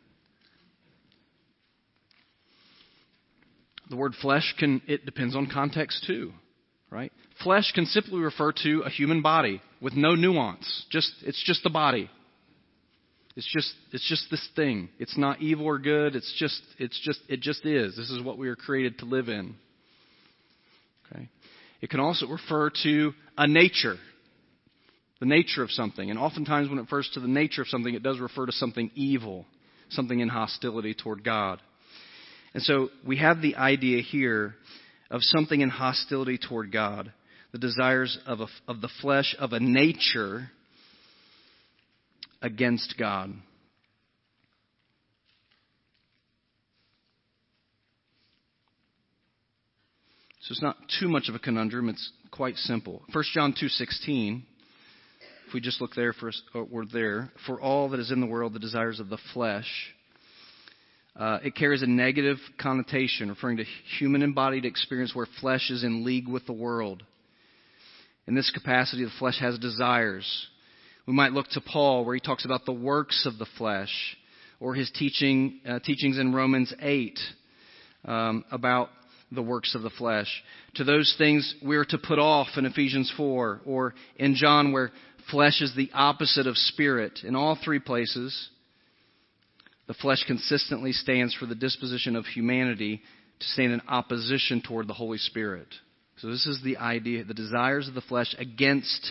[SPEAKER 6] The word flesh it depends on context too, right? Flesh can simply refer to a human body with no nuance. It's just the body. It's just this thing. It's not evil or good. It just is. This is what we are created to live in. Okay. It can also refer to a nature. The nature of something. And oftentimes when it refers to the nature of something, it does refer to something evil, something in hostility toward God. And so we have the idea here of something in hostility toward God, the desires of the flesh, of a nature against God. So it's not too much of a conundrum. It's quite simple. 1 John 2:16. If we just look there for a word there, for all that is in the world, the desires of the flesh. It carries a negative connotation, referring to human embodied experience where flesh is in league with the world. In this capacity, the flesh has desires. We might look to Paul, where he talks about the works of the flesh, or his teachings in Romans 8 about the works of the flesh. To those things we are to put off in Ephesians 4, or in John, where flesh is the opposite of spirit. In all 3 places, the flesh consistently stands for the disposition of humanity to stand in opposition toward the Holy Spirit. So this is the idea, the desires of the flesh against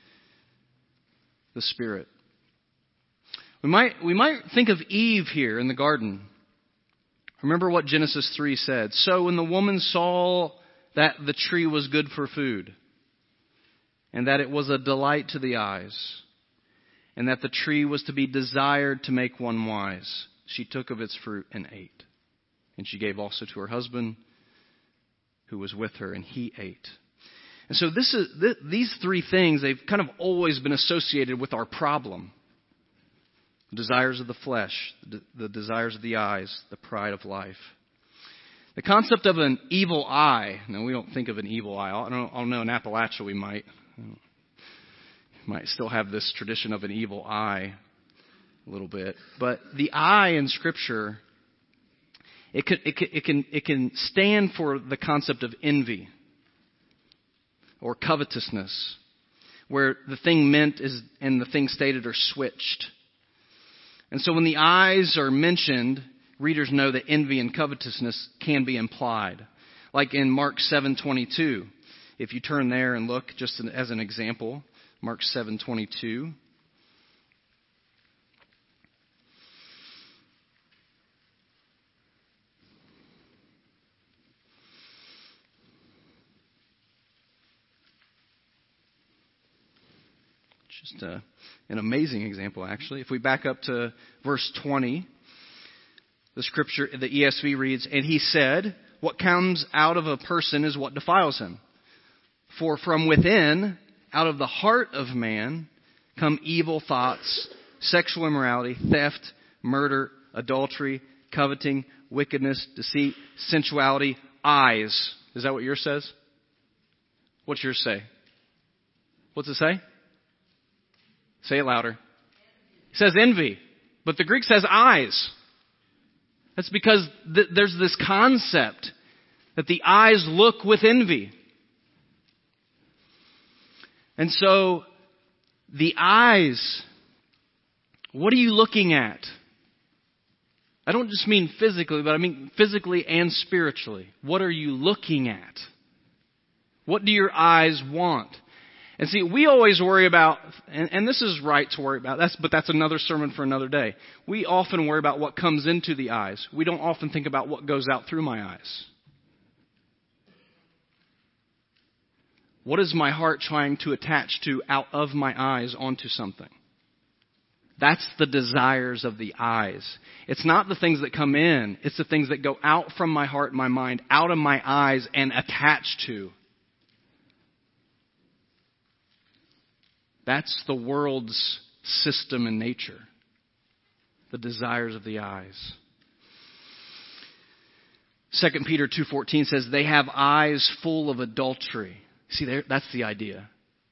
[SPEAKER 6] the Spirit. We might think of Eve here in the garden. Remember what Genesis 3 said. So when the woman saw that the tree was good for food, and that it was a delight to the eyes, and that the tree was to be desired to make one wise, she took of its fruit and ate. And she gave also to her husband, who was with her, and he ate. And so these three things, they've kind of always been associated with our problem. The desires of the flesh, the desires of the eyes, the pride of life. The concept of an evil eye. Now, we don't think of an evil eye. I don't know, in Appalachia we might still have this tradition of an evil eye a little bit. But the eye in Scripture, it can stand for the concept of envy or covetousness, where the thing meant is and the thing stated are switched. And so when the eyes are mentioned, readers know that envy and covetousness can be implied. Like in Mark 7:22. If you turn there and look just as an example, Mark 7:22. Just an amazing example, actually. If we back up to verse 20, the scripture, the ESV reads, "And he said, what comes out of a person is what defiles him. For from within, out of the heart of man, come evil thoughts, sexual immorality, theft, murder, adultery, coveting, wickedness, deceit, sensuality, eyes." Is that what yours says? What's yours say? What's it say? Say it louder. It says envy, but the Greek says eyes. That's because there's this concept that the eyes look with envy. And so, the eyes, what are you looking at? I don't just mean physically, but I mean physically and spiritually. What are you looking at? What do your eyes want? And see, we always worry about, and this is right to worry about, but that's another sermon for another day. We often worry about what comes into the eyes. We don't often think about what goes out through my eyes. What is my heart trying to attach to out of my eyes onto something? That's the desires of the eyes. It's not the things that come in. It's the things that go out from my heart and my mind, out of my eyes and attach to. That's the world's system and nature. The desires of the eyes. 2 Peter 2:14 says, they have eyes full of adultery. See, that's the idea.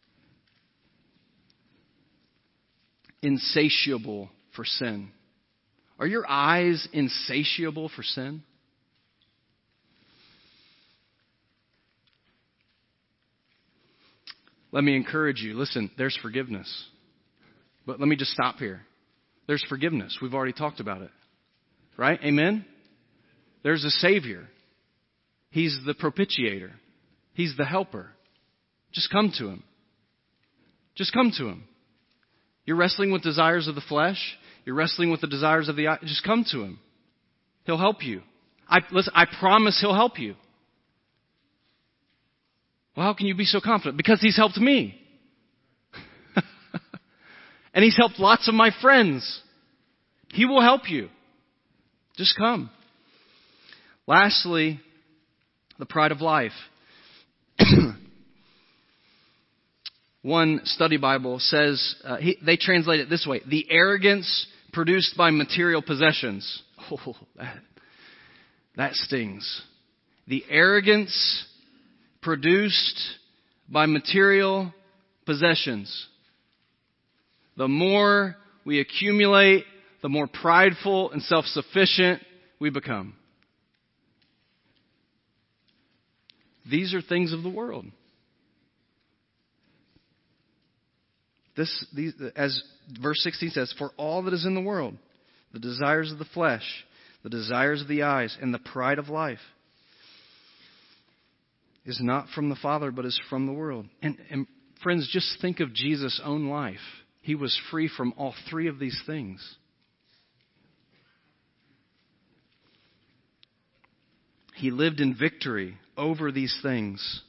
[SPEAKER 6] Insatiable for sin. Are your eyes insatiable for sin? Let me encourage you. Listen, there's forgiveness. But let me just stop here. There's forgiveness. We've already talked about it. Right? Amen? There's a Savior. He's the propitiator. He's the helper. Just come to Him. Just come to Him. You're wrestling with desires of the flesh. You're wrestling with the desires of the eye. Just come to Him. He'll help you. I promise He'll help you. Well, how can you be so confident? Because He's helped me. And He's helped lots of my friends. He will help you. Just come. Lastly, the pride of life. One study Bible says, they translate it this way: the arrogance produced by material possessions. Oh, that stings. The arrogance produced by material possessions. The more we accumulate, the more prideful and self-sufficient we become. These are things of the world. These, as verse 16 says, for all that is in the world, the desires of the flesh, the desires of the eyes, and the pride of life, is not from the Father, but is from the world. And friends, just think of Jesus' own life. He was free from all three of these things. He lived in victory over these things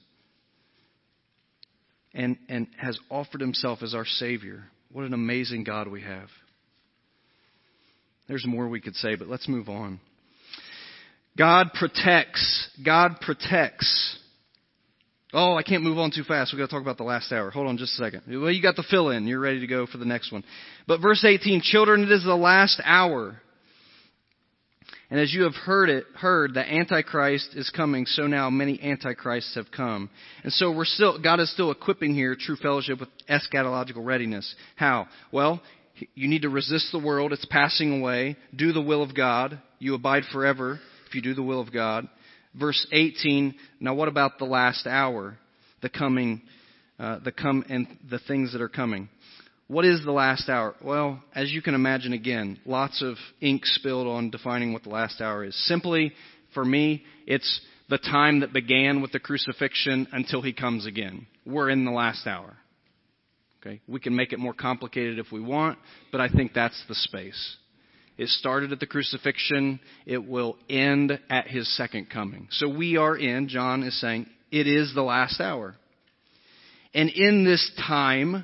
[SPEAKER 6] and has offered Himself as our Savior. What an amazing God we have. There's more we could say, but let's move on. God protects. God protects. Oh, I can't move on too fast. We've got to talk about the last hour. Hold on just a second. Well, you got the fill in. You're ready to go for the next one. But verse 18, children, it is the last hour. And as you have heard that Antichrist is coming, so now many Antichrists have come. And so God is still equipping here true fellowship with eschatological readiness. How? Well, you need to resist the world. It's passing away. Do the will of God. You abide forever if you do the will of God. Verse 18, now what about the last hour? And the things that are coming. What is the last hour? Well, as you can imagine, again, lots of ink spilled on defining what the last hour is. Simply, for me, it's the time that began with the crucifixion until he comes again. We're in the last hour. Okay? We can make it more complicated if we want, but I think that's the space. It started at the crucifixion. It will end at his second coming. So we are John is saying, it is the last hour. And in this time,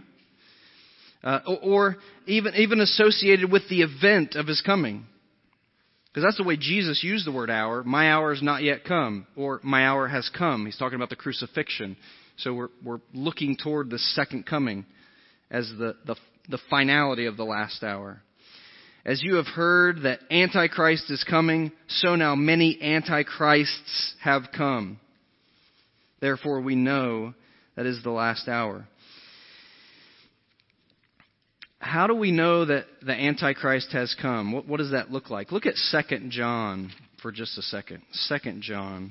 [SPEAKER 6] or even associated with the event of his coming. Because that's the way Jesus used the word hour. My hour has not yet come, or my hour has come. He's talking about the crucifixion. So we're looking toward the second coming as the finality of the last hour. As you have heard that Antichrist is coming, so now many Antichrists have come. Therefore we know that is the last hour. How do we know that the Antichrist has come? What does that look like? Look at 2 John for just a second. 2 John.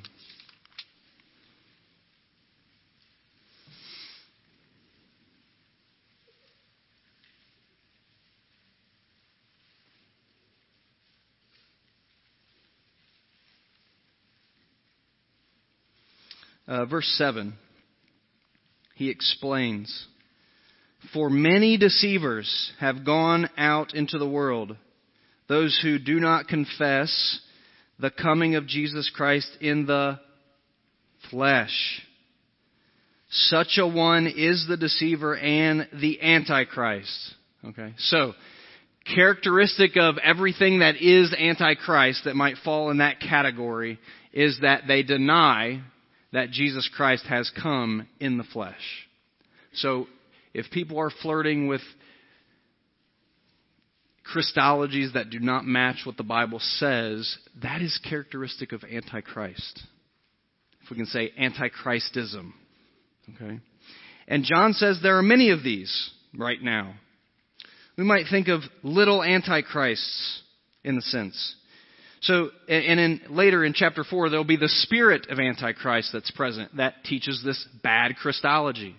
[SPEAKER 6] Verse 7. He explains, for many deceivers have gone out into the world, those who do not confess the coming of Jesus Christ in the flesh. Such a one is the deceiver and the Antichrist. Okay, so characteristic of everything that is Antichrist that might fall in that category is that they deny that Jesus Christ has come in the flesh. So if people are flirting with Christologies that do not match what the Bible says, that is characteristic of Antichrist. If we can say Antichristism. Okay? And John says there are many of these right now. We might think of little Antichrists in the sense. So, later in chapter 4, there'll be the spirit of Antichrist that's present that teaches this bad Christology.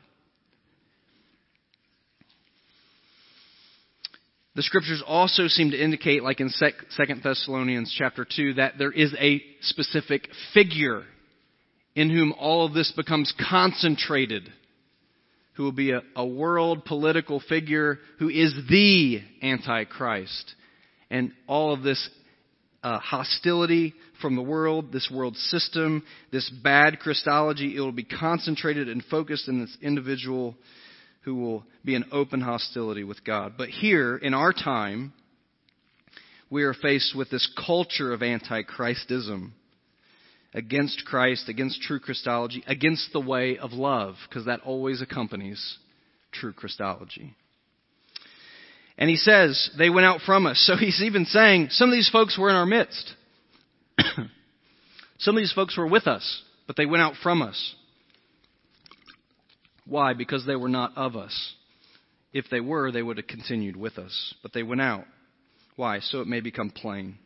[SPEAKER 6] The scriptures also seem to indicate, like in 2 Thessalonians chapter 2, that there is a specific figure in whom all of this becomes concentrated, who will be a world political figure who is the Antichrist. And all of this hostility from the world, this world system, this bad Christology, it will be concentrated and focused in this individual who will be in open hostility with God. But here, in our time, we are faced with this culture of Antichristism against Christ, against true Christology, against the way of love, because that always accompanies true Christology. And he says, they went out from us. So he's even saying, some of these folks were in our midst. Some of these folks were with us, but they went out from us. Why? Because they were not of us. If they were, they would have continued with us. But they went out. Why? So it may become plain.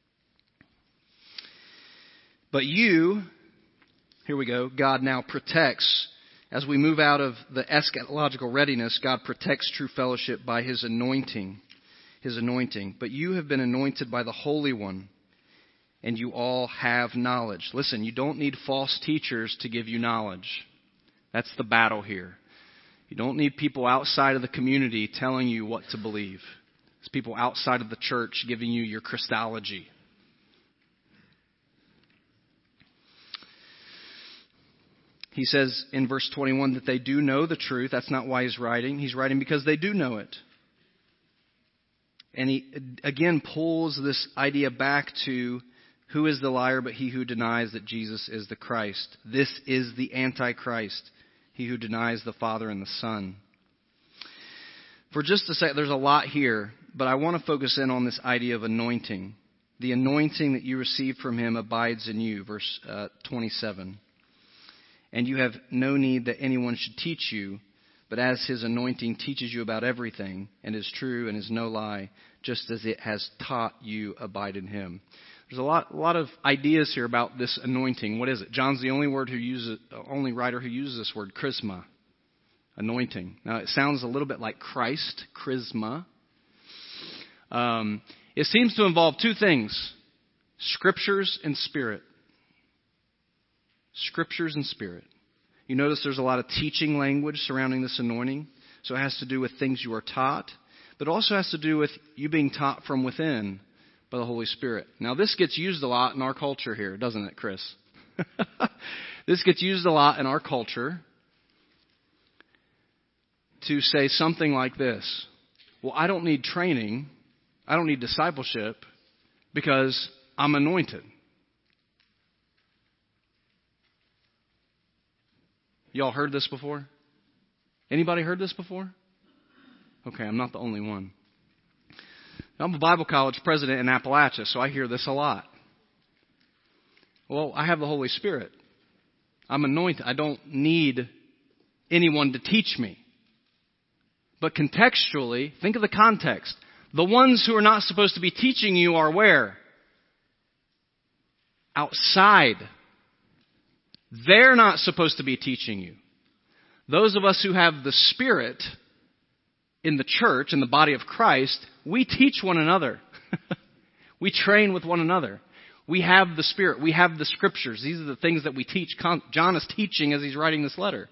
[SPEAKER 6] But you, here we go, God now protects. As we move out of the eschatological readiness, God protects true fellowship by His anointing. His anointing. But you have been anointed by the Holy One, and you all have knowledge. Listen, you don't need false teachers to give you knowledge. That's the battle here. You don't need people outside of the community telling you what to believe. It's people outside of the church giving you your Christology. He says in verse 21 that they do know the truth. That's not why he's writing. He's writing because they do know it. And he again pulls this idea back to Who is the liar but he who denies that Jesus is the Christ? This is the Antichrist, he who denies the Father and the Son. For just a second, there's a lot here, but I want to focus in on this idea of anointing. The anointing that you received from him abides in you, verse 27. And you have no need that anyone should teach you, but as his anointing teaches you about everything, and is true and is no lie, just as it has taught you, abide in him. There's a lot of ideas here about this anointing. What is it? John's the only writer who uses this word, charisma, anointing. Now it sounds a little bit like Christ, charisma. It seems to involve two things: scriptures and spirit. Scriptures and spirit. You notice there's a lot of teaching language surrounding this anointing. So it has to do with things you are taught, but it also has to do with you being taught from within by the Holy Spirit. Now, this gets used a lot in our culture here, doesn't it, Chris? This gets used a lot in our culture to say something like this: well, I don't need training, I don't need discipleship, because I'm anointed. Y'all heard this before? Anybody heard this before? Okay, I'm not the only one. I'm a Bible college president in Appalachia, so I hear this a lot. Well, I have the Holy Spirit. I'm anointed. I don't need anyone to teach me. But contextually, think of the context. The ones who are not supposed to be teaching you are where? Outside. They're not supposed to be teaching you. Those of us who have the Spirit in the church, in the body of Christ, we teach one another. We train with one another. We have the Spirit. We have the Scriptures. These are the things that we teach. John is teaching as he's writing this letter.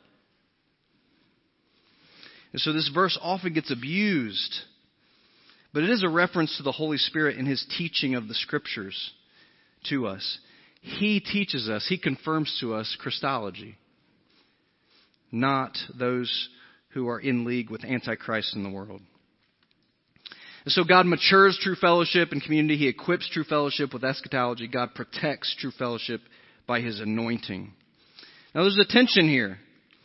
[SPEAKER 6] And so this verse often gets abused. But it is a reference to the Holy Spirit in his teaching of the Scriptures to us. He teaches us. He confirms to us Christology. Not those who are in league with Antichrist in the world. And so God matures true fellowship and community. He equips true fellowship with eschatology. God protects true fellowship by his anointing. Now there's a tension here.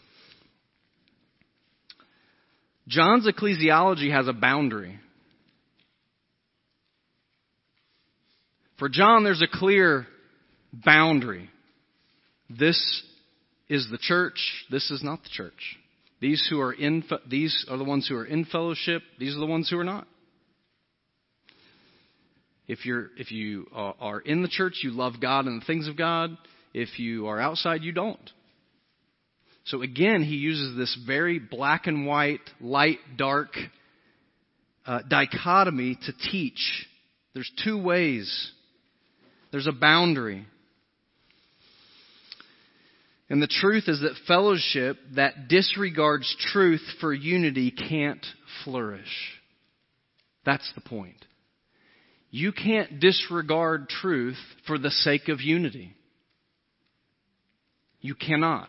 [SPEAKER 6] John's ecclesiology has a boundary. For John, there's a clear boundary. This is the church. This is not the church. These are the ones who are in fellowship. These are the ones who are not. If you are in the church, you love God and the things of God. If you are outside, you don't. So again, he uses this very black and white, light, dark dichotomy to teach. There's two ways. There's a boundary. And the truth is that fellowship that disregards truth for unity can't flourish. That's the point. You can't disregard truth for the sake of unity. You cannot.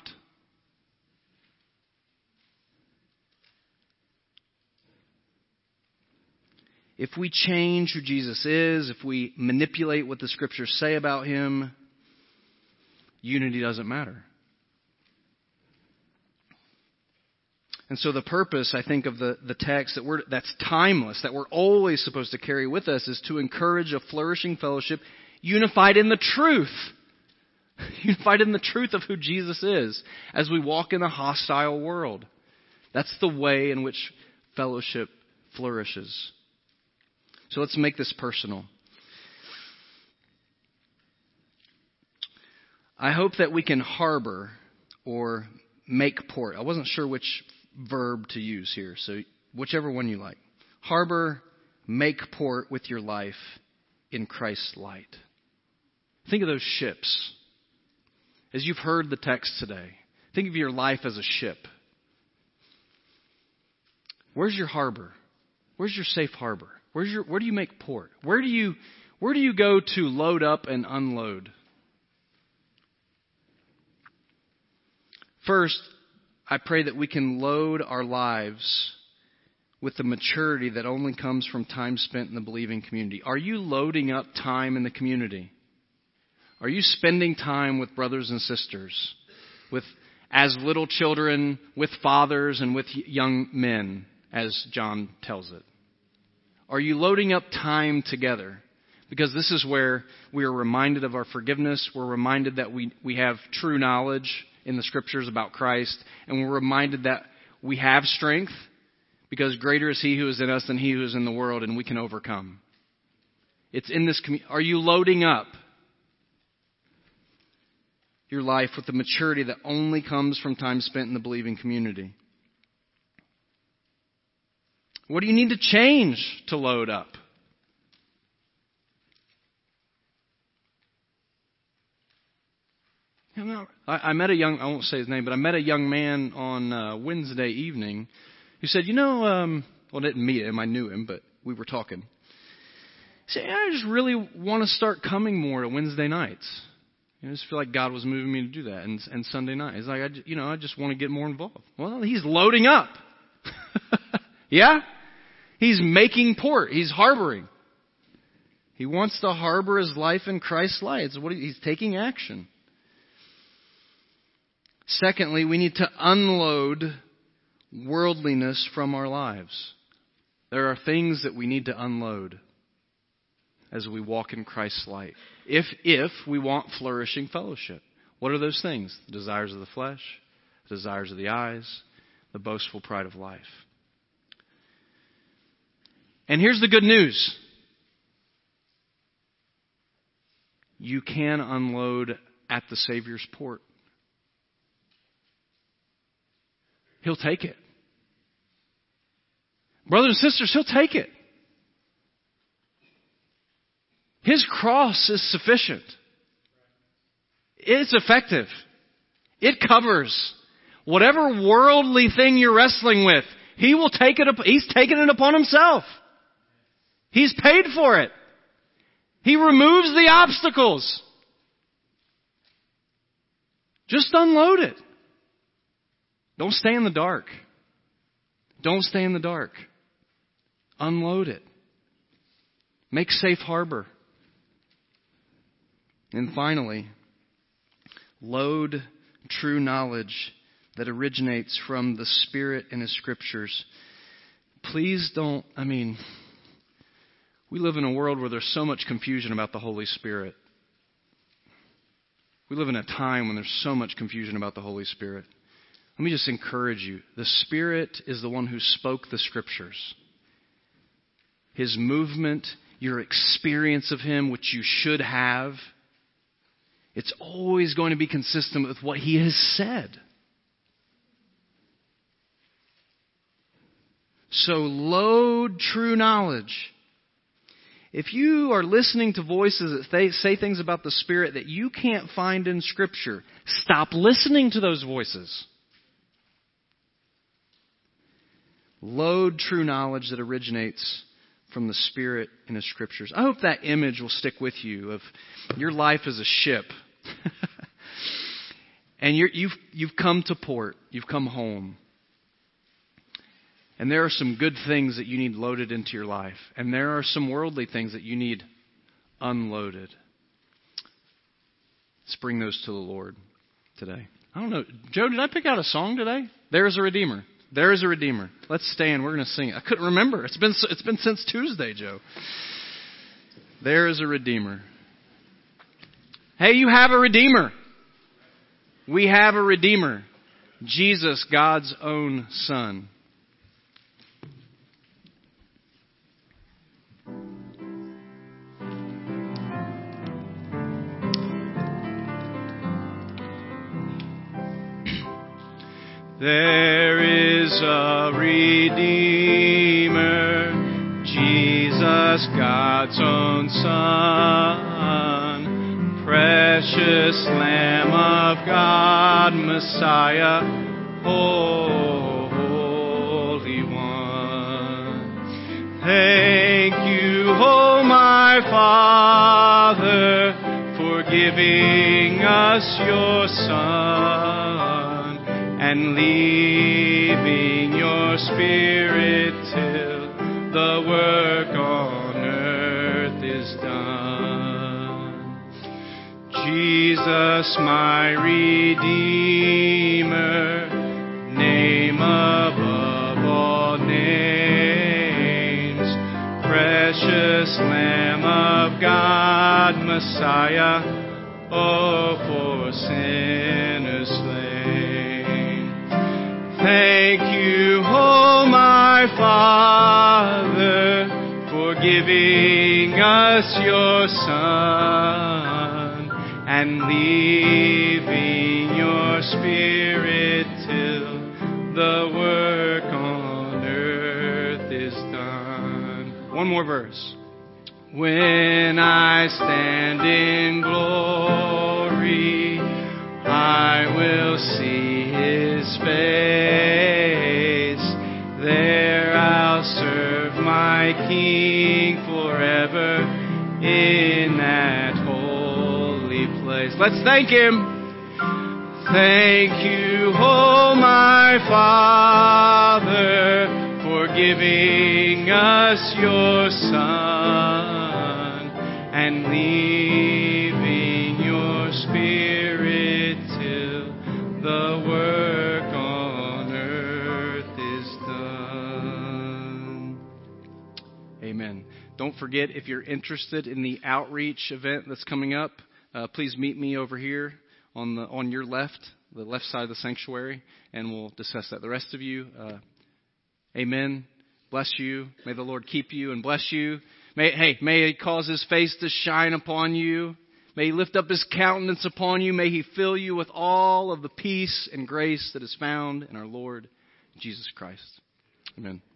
[SPEAKER 6] If we change who Jesus is, if we manipulate what the Scriptures say about him, unity doesn't matter. And so the purpose, I think, of the text that's timeless, that we're always supposed to carry with us, is to encourage a flourishing fellowship unified in the truth. Unified in the truth of who Jesus is as we walk in a hostile world. That's the way in which fellowship flourishes. So let's make this personal. I hope that we can harbor or make port. I wasn't sure which verb to use here, so whichever one you like. Harbor, make port with your life in Christ's light. Think of those ships. As you've heard the text today, think of your life as a ship. Where's your harbor? Where's your safe harbor? Where do you make port? Where do you go to load up and unload? First, I pray that we can load our lives with the maturity that only comes from time spent in the believing community. Are you loading up time in the community? Are you spending time with brothers and sisters, with as little children, with fathers, and with young men, as John tells it? Are you loading up time together? Because this is where we are reminded of our forgiveness. We're reminded that we have true knowledge in the Scriptures about Christ. And we're reminded that we have strength because greater is He who is in us than he who is in the world, and we can overcome. It's in this community. Are you loading up your life with the maturity that only comes from time spent in the believing community? What do you need to change to load up? I met I won't say his name, but I met a young man on Wednesday evening who said, well, I didn't meet him, I knew him, but we were talking. He said, I just really want to start coming more to Wednesday nights. I just feel like God was moving me to do that. And Sunday night. He's like, I just want to get more involved. Well, he's loading up. Yeah? He's making port. He's harboring. He wants to harbor his life in Christ's light. It's what he's taking action. Secondly, we need to unload worldliness from our lives. There are things that we need to unload as we walk in Christ's light. If we want flourishing fellowship. What are those things? The desires of the flesh, the desires of the eyes, the boastful pride of life. And here's the good news. You can unload at the Savior's port. He'll take it. Brothers and sisters, He'll take it. His cross is sufficient. It's effective. It covers whatever worldly thing you're wrestling with. He will take it. He's taken it upon Himself. He's paid for it. He removes the obstacles. Just unload it. Don't stay in the dark. Don't stay in the dark. Unload it. Make safe harbor. And finally, load true knowledge that originates from the Spirit and His Scriptures. Please don't, we live in a world where there's so much confusion about the Holy Spirit. We live in a time when there's so much confusion about the Holy Spirit. Let me just encourage you. The Spirit is the one who spoke the Scriptures. His movement, your experience of Him, which you should have, it's always going to be consistent with what He has said. So load true knowledge. If you are listening to voices that say things about the Spirit that you can't find in Scripture, stop listening to those voices. Load true knowledge that originates from the Spirit and His Scriptures. I hope that image will stick with you of your life as a ship. And you've come to port. You've come home. And there are some good things that you need loaded into your life. And there are some worldly things that you need unloaded. Let's bring those to the Lord today. I don't know. Joe, did I pick out a song today? There is a Redeemer. There is a Redeemer. Let's stand. We're going to sing it. I couldn't remember. It's been since Tuesday, Joe. There is a Redeemer. Hey, you have a Redeemer. We have a Redeemer. Jesus, God's own Son.
[SPEAKER 5] There is a Redeemer, Jesus, God's own Son, precious Lamb of God, Messiah, Holy One. Thank you, oh my Father, for giving us your Son, and leaving your Spirit till the work on earth is done. Jesus, my Redeemer, name above all names, precious Lamb of God, Messiah, oh, for sinners slain. Thank you, oh my Father, for giving us your Son and leaving your Spirit till the work on earth is done. One more verse. When I stand in glory, I will see His face. There I'll serve my King forever in that holy place. Let's thank Him. Thank you, oh my Father, for giving us your Son and leaving your Spirit till the work on earth is done. Amen. Don't forget, if you're interested in the outreach event that's coming up, please meet me over here on your left, the left side of the sanctuary, and we'll discuss that. The rest of you, amen. Bless you. May the Lord keep you and bless you. May He cause His face to shine upon you. May He lift up His countenance upon you. May He fill you with all of the peace and grace that is found in our Lord Jesus Christ. Amen.